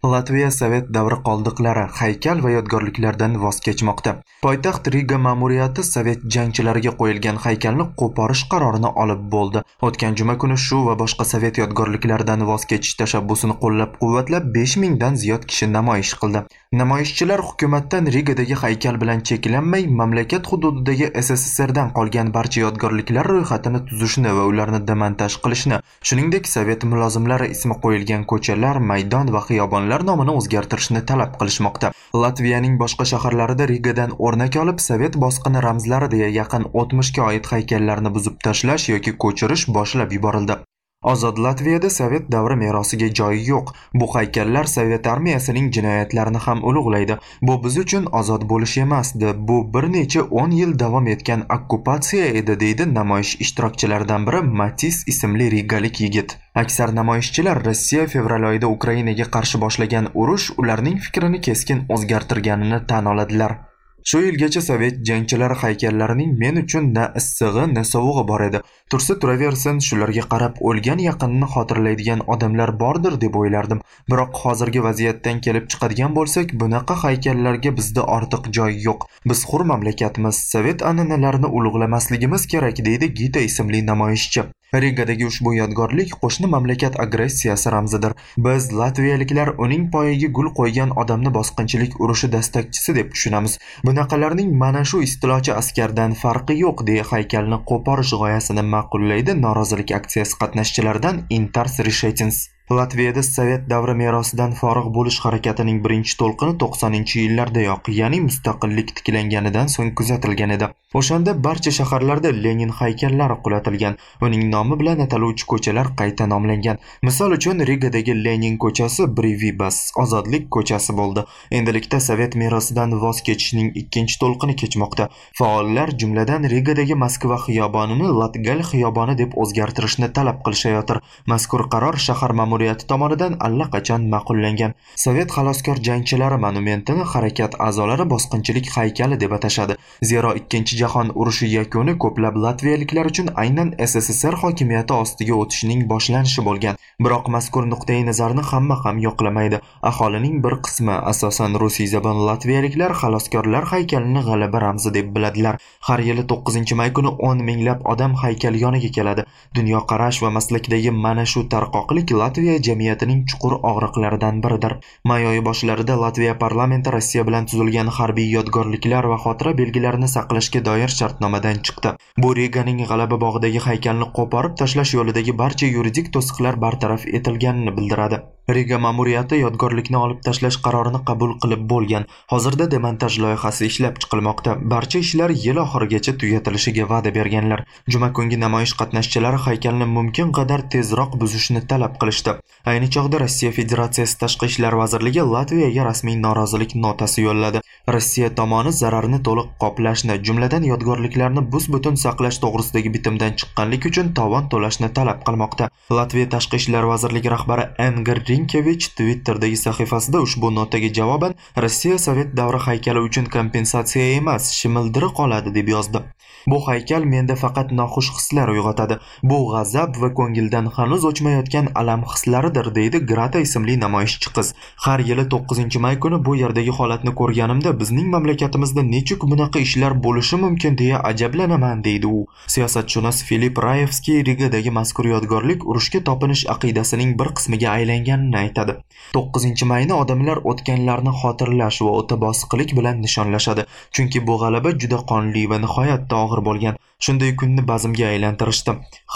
Latviya Sovet davri qoldiqlari, haykal va yodgorliklardan voz kechmoqda. Poytaxt Riga ma'muriyati Sovet jangchilariga qo'yilgan haykalni qo'porish qarorini olib bo'ldi. O'tgan juma kuni shu va boshqa Sovet yodgorliklaridan voz kechish tashabbusini qo'llab-quvvatlab 5000 dan ziyod kishi namoyish qildi. Namoyishchilar hukumatdan Rigadagi haykal bilan cheklanmay, mamlakat hududidagi SSSRdan qolgan barcha yodgorliklar ro'yxatini tuzishni va ularni demontaj qilishni, shuningdek Sovet mulozimlari ismi qo'yilgan ko'chalar, maydon va xiyobonlar nomini o'zgartirishni talab qilishmoqda. Latviyaning boshqa shaharlarida Rigadan o'rnak olib, Sovet bosqini ramzlari deya yaqin 60ga oid haykallarni buzib tashlash yoki ko'chirish boshlab yuborildi. Ozod Latviyada Sovet davri merosiga joyi yo'q. Bu haykallar Sovet armiyasining jinoyatlarini ham ulug'laydi. Bu biz uchun ozod bo'lish emasdi. Bu bir necha 10 yil davom etgan okkupatsiya edi, deydi namoyish ishtirokchilaridan biri Matis ismli rigalik yigit. Aksar namoyishchilar Rossiya fevral oyida Ukrainaga qarshi boshlagan urush ularning fikrini keskin o'zgartirganini tan oladilar. Shu yilgacha Sovet jangchilari haykallarining men uchun na issig'i, na sovug'i bor edi. Tursa turaversin, shularga qarab o'lgan yaqinni xotirlaydigan odamlar bordir deb o'ylardim. Biroq hozirgi vaziyatdan kelib chiqadigan bo'lsak, bunaqa haykallarga bizda ortiq joy yo'q. Biz hur mamlakatmiz, Sovet an'analarini ulug'lamasligimiz kerak, deydi Gita ismli namoyishchi. Rigadagi ushbu yodgorlik qo'shni mamlakat agressiyasi ramzidir. Biz latviyaliklar uning poyiga gul qo'ygan odamni bosqinchilik urushi dastakchisi deb tushunamiz. Bunaqalarning mana shu istilochi askardan farqi yo'q, deya haykalni qo'porish g'oyasini ma'qullaydi norozilik aksiyasi qatnashchilaridan Intars Rishetins. Latviyada Sovet davri merosidan forig' bo'lish harakatining birinchi to'lqini 90-yillardayoq, ya'ni mustaqillik tiklanganidan so'ng kuzatilgan edi. O'shanda barcha shaharlarda Lenin haykallari qulatilgan, uning nomi bilan ataluvchi ko'chalar qayta nomlangan. Misol uchun Rigadagi Lenin ko'chasi Brivibas, ozodlik ko'chasi bo'ldi. Endilikda Sovet merosidan voz kechishning ikkinchi to'lqini kechmoqda. Faollar jumladan Rigadagi Moskva xiyobonini Latgal xiyoboni deb o'zgartirishni talab qilishayotir. Mazkur qaror shahar ma'muriyati tomonidan allaqachon ma'qullangan. Sovet xaloskor jangchilari monumentini harakat a'zolari bosqinchilik haykali deb atashadi. Zero ikkinchi jahon urushi yakuni ko'plab latviyaliklar uchun aynan SSSR hokimiyati ostiga o'tishning boshlanishi bo'lgan. Biroq mazkur nuqtai nazarni hamma ham yoqlamaydi. Aholining bir qismi, asosan rusiy zabon latviyaliklar, xaloskorlar haykalini g'alaba ramzi deb biladilar. Har yili 9-may kuni 10 minglab odam haykal yoniga keladi. Dunyoqarash va maslakdagi mana shu tarqoqlik Latviya jamiyatining chuqur og'riqlaridan biridir. May oyi boshlarida Latviya parlamenti Rossiya bilan tuzilgan harbiy yodgorliklar va xotira belgilarini saqlashga doir shartnomadan chiqdi. Bu Riganing G'alaba bog'idagi haykalni qo'porib tashlash yo'lidagi barcha yuridik to'siqlar bartaraf etilganini bildiradi. Riga ma'muriyati yodgorlikni olib tashlash qarorini qabul qilib bo'lgan. Hozirda demontaj loyihasi ishlab chiqilmoqda. Barcha ishlar yil oxirigacha tugatilishiga va'da berganlar. Juma kungi namoyish qatnashchilari haykalni mumkin qadar tezroq buzishni talab qilishdi. Ayni chog'da Rossiya Federatsiyasi Tashqi ishlar vazirligi Latviyaga rasmiy norozilik notasi yo'lladi. Rossiya tomoni zararni to'liq qoplashni, jumladan yodgorliklarni bus-butun saqlash to'g'risidagi bitimdan chiqqanlik uchun tovon to'lashni talab qilmoqda. Latviya Tashqi ishlar vazirligi rahbari Engir Rinkevich Twitter'dagi sahifasida ushbu notaga javoban Rossiya Sovet davri haykali uchun kompensatsiya emas, shimildiri qoladi deb yozdi. Bu haykal menda faqat noxush hislar uyg'otadi. Bu g'azab va ko'ngildan hanuz o'chmayotgan alam hislaridir, deydi Grata ismli namoyishchi qiz. Har yili 9-may kuni bu yerdagi holatni ko'rganimda bizning mamlakatimizda nechuk bunaqa ishlar bo'lishi mumkin deya ajablanaman, deydi u. Siyosatshunos Filip Rayevskiy Rigadagi mazkur yodgorlik urushga topinish aqidasining bir qismiga aylanganini aytadi. 9-mayni odamlar o'tganlarni xotirlash va o'ta bosiqlik bilan nishonlashadi. Chunki bu g'alaba juda qonli va nihoyatda og'ir bo'lgan. Shunday kunni bazmga aylantirishdi.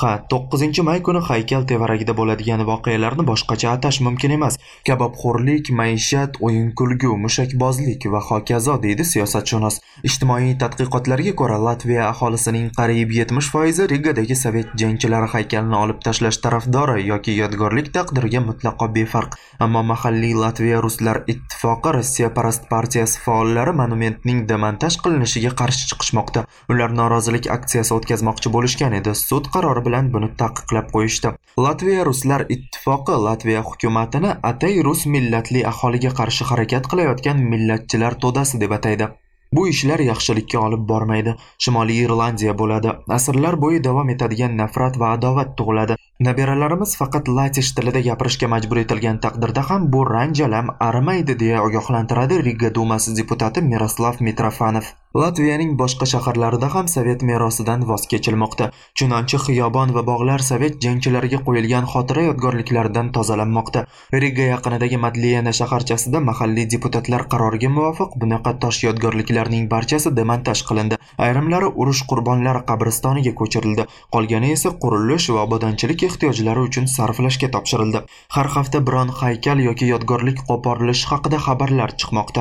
9-may kuni haykal tevaragida bo'ladigan voqealarni boshqacha atash mumkin emas. Kabobxo'rlik, maishat, o'yin-kulgu, mushakbozlik va hokazo, deydi siyosatshunos. Ijtimoiy tadqiqotlarga ko'ra, Latviya aholisining qariyb 70% Rigadagi Sovet jangchilari haykalini olib tashlash tarafdori yoki yodgorlik taqdiriga mutlaqo befarq. Ammo mahalliy Latviya Ruslar ittifoqi Rossiya parast partiyasi faollari monumentning demontaj qilinishiga qarshi chiqishmoqda. Ular norozilik aksiyasi o'tkazmoqchi bo'lishgan edi. Sud qarori bilan buni taqiqlab qo'yishdi. Latviya Ruslar ittifoqi Latviya hukumatini atay rus millatli aholiga qarshi harakat qilayotgan millatchilar to'dasi deb ataydi. Bu ishlar yaxshilikka olib bormaydi. Shimoliy Irlandiya bo'ladi. Asrlar bo'yi davom etadigan nafrat va adovat tug'iladi. Nabiralarimiz faqat latish tilida gapirishga majbur etilgan taqdirda ham bu ranjalam arimaydi deya ogohlantiradi Riga dumasi deputati Miroslav Mitrofanov. Latviyaning boshqa shaharlarida ham sovet merosidan voz kechilmoqda. Chunonchi xiyobon va bog'lar sovet jangchilariga qo'yilgan xotira yodgorliklaridan tozalanmoqda. Riga yaqinidagi Madliyana shaharchasida mahalliy deputatlar qaroriga muvofiq bunaqa tosh yodgorliklarning barchasi demontaj qilindi. Ayrimlari urush qurbonlari qabristoniga ko'chirildi. Qolgani esa qurilish va obodonchilik ehtiyojlari uchun sarflashga topshirildi. Har hafta biron haykal yoki yodgorlik qo'porilishi haqida xabarlar chiqmoqda.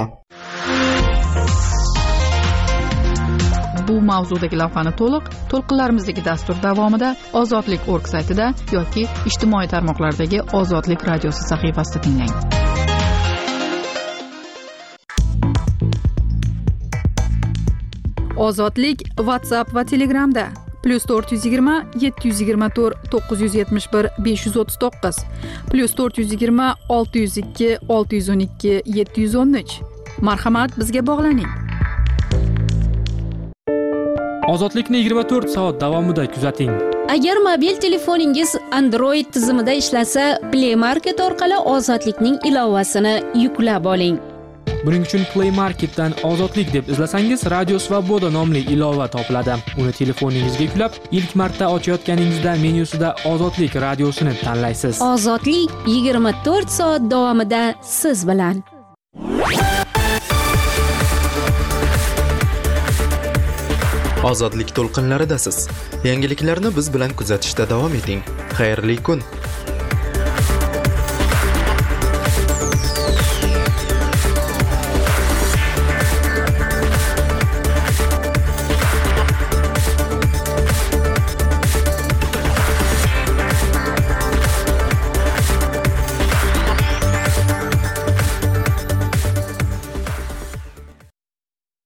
Bu mavzudagi lavhani to'lqinlarimizdagi dastur davomida ozodlik.org saytida yoki ijtimoiy tarmoqlardagi Ozodlik radiosi sahifasida tinglang. Ozodlik WhatsApp va Telegramda +420 724 971 539 +420 602 612 713. Marhamat, bizga bog'laning. Ozodlikni 24 soat davomida kuzating. Agar mobil telefoningiz Android tizimida ishlasa, Play Market orqali Ozodlikning ilovasini yuklab oling. Buning uchun Play Marketdan Ozodlik deb izlasangiz, Radio Svoboda nomli ilova topiladi. Uni telefoningizga yuklab, ilk marta ochayotganingizda menyusida Ozodlik radiosini tanlaysiz. Ozodlik 24 soat davomida siz bilan. Ozodlik to'lqinlaridasiz. Yangiliklarni biz bilan kuzatishda davom eting. Xayrli kun.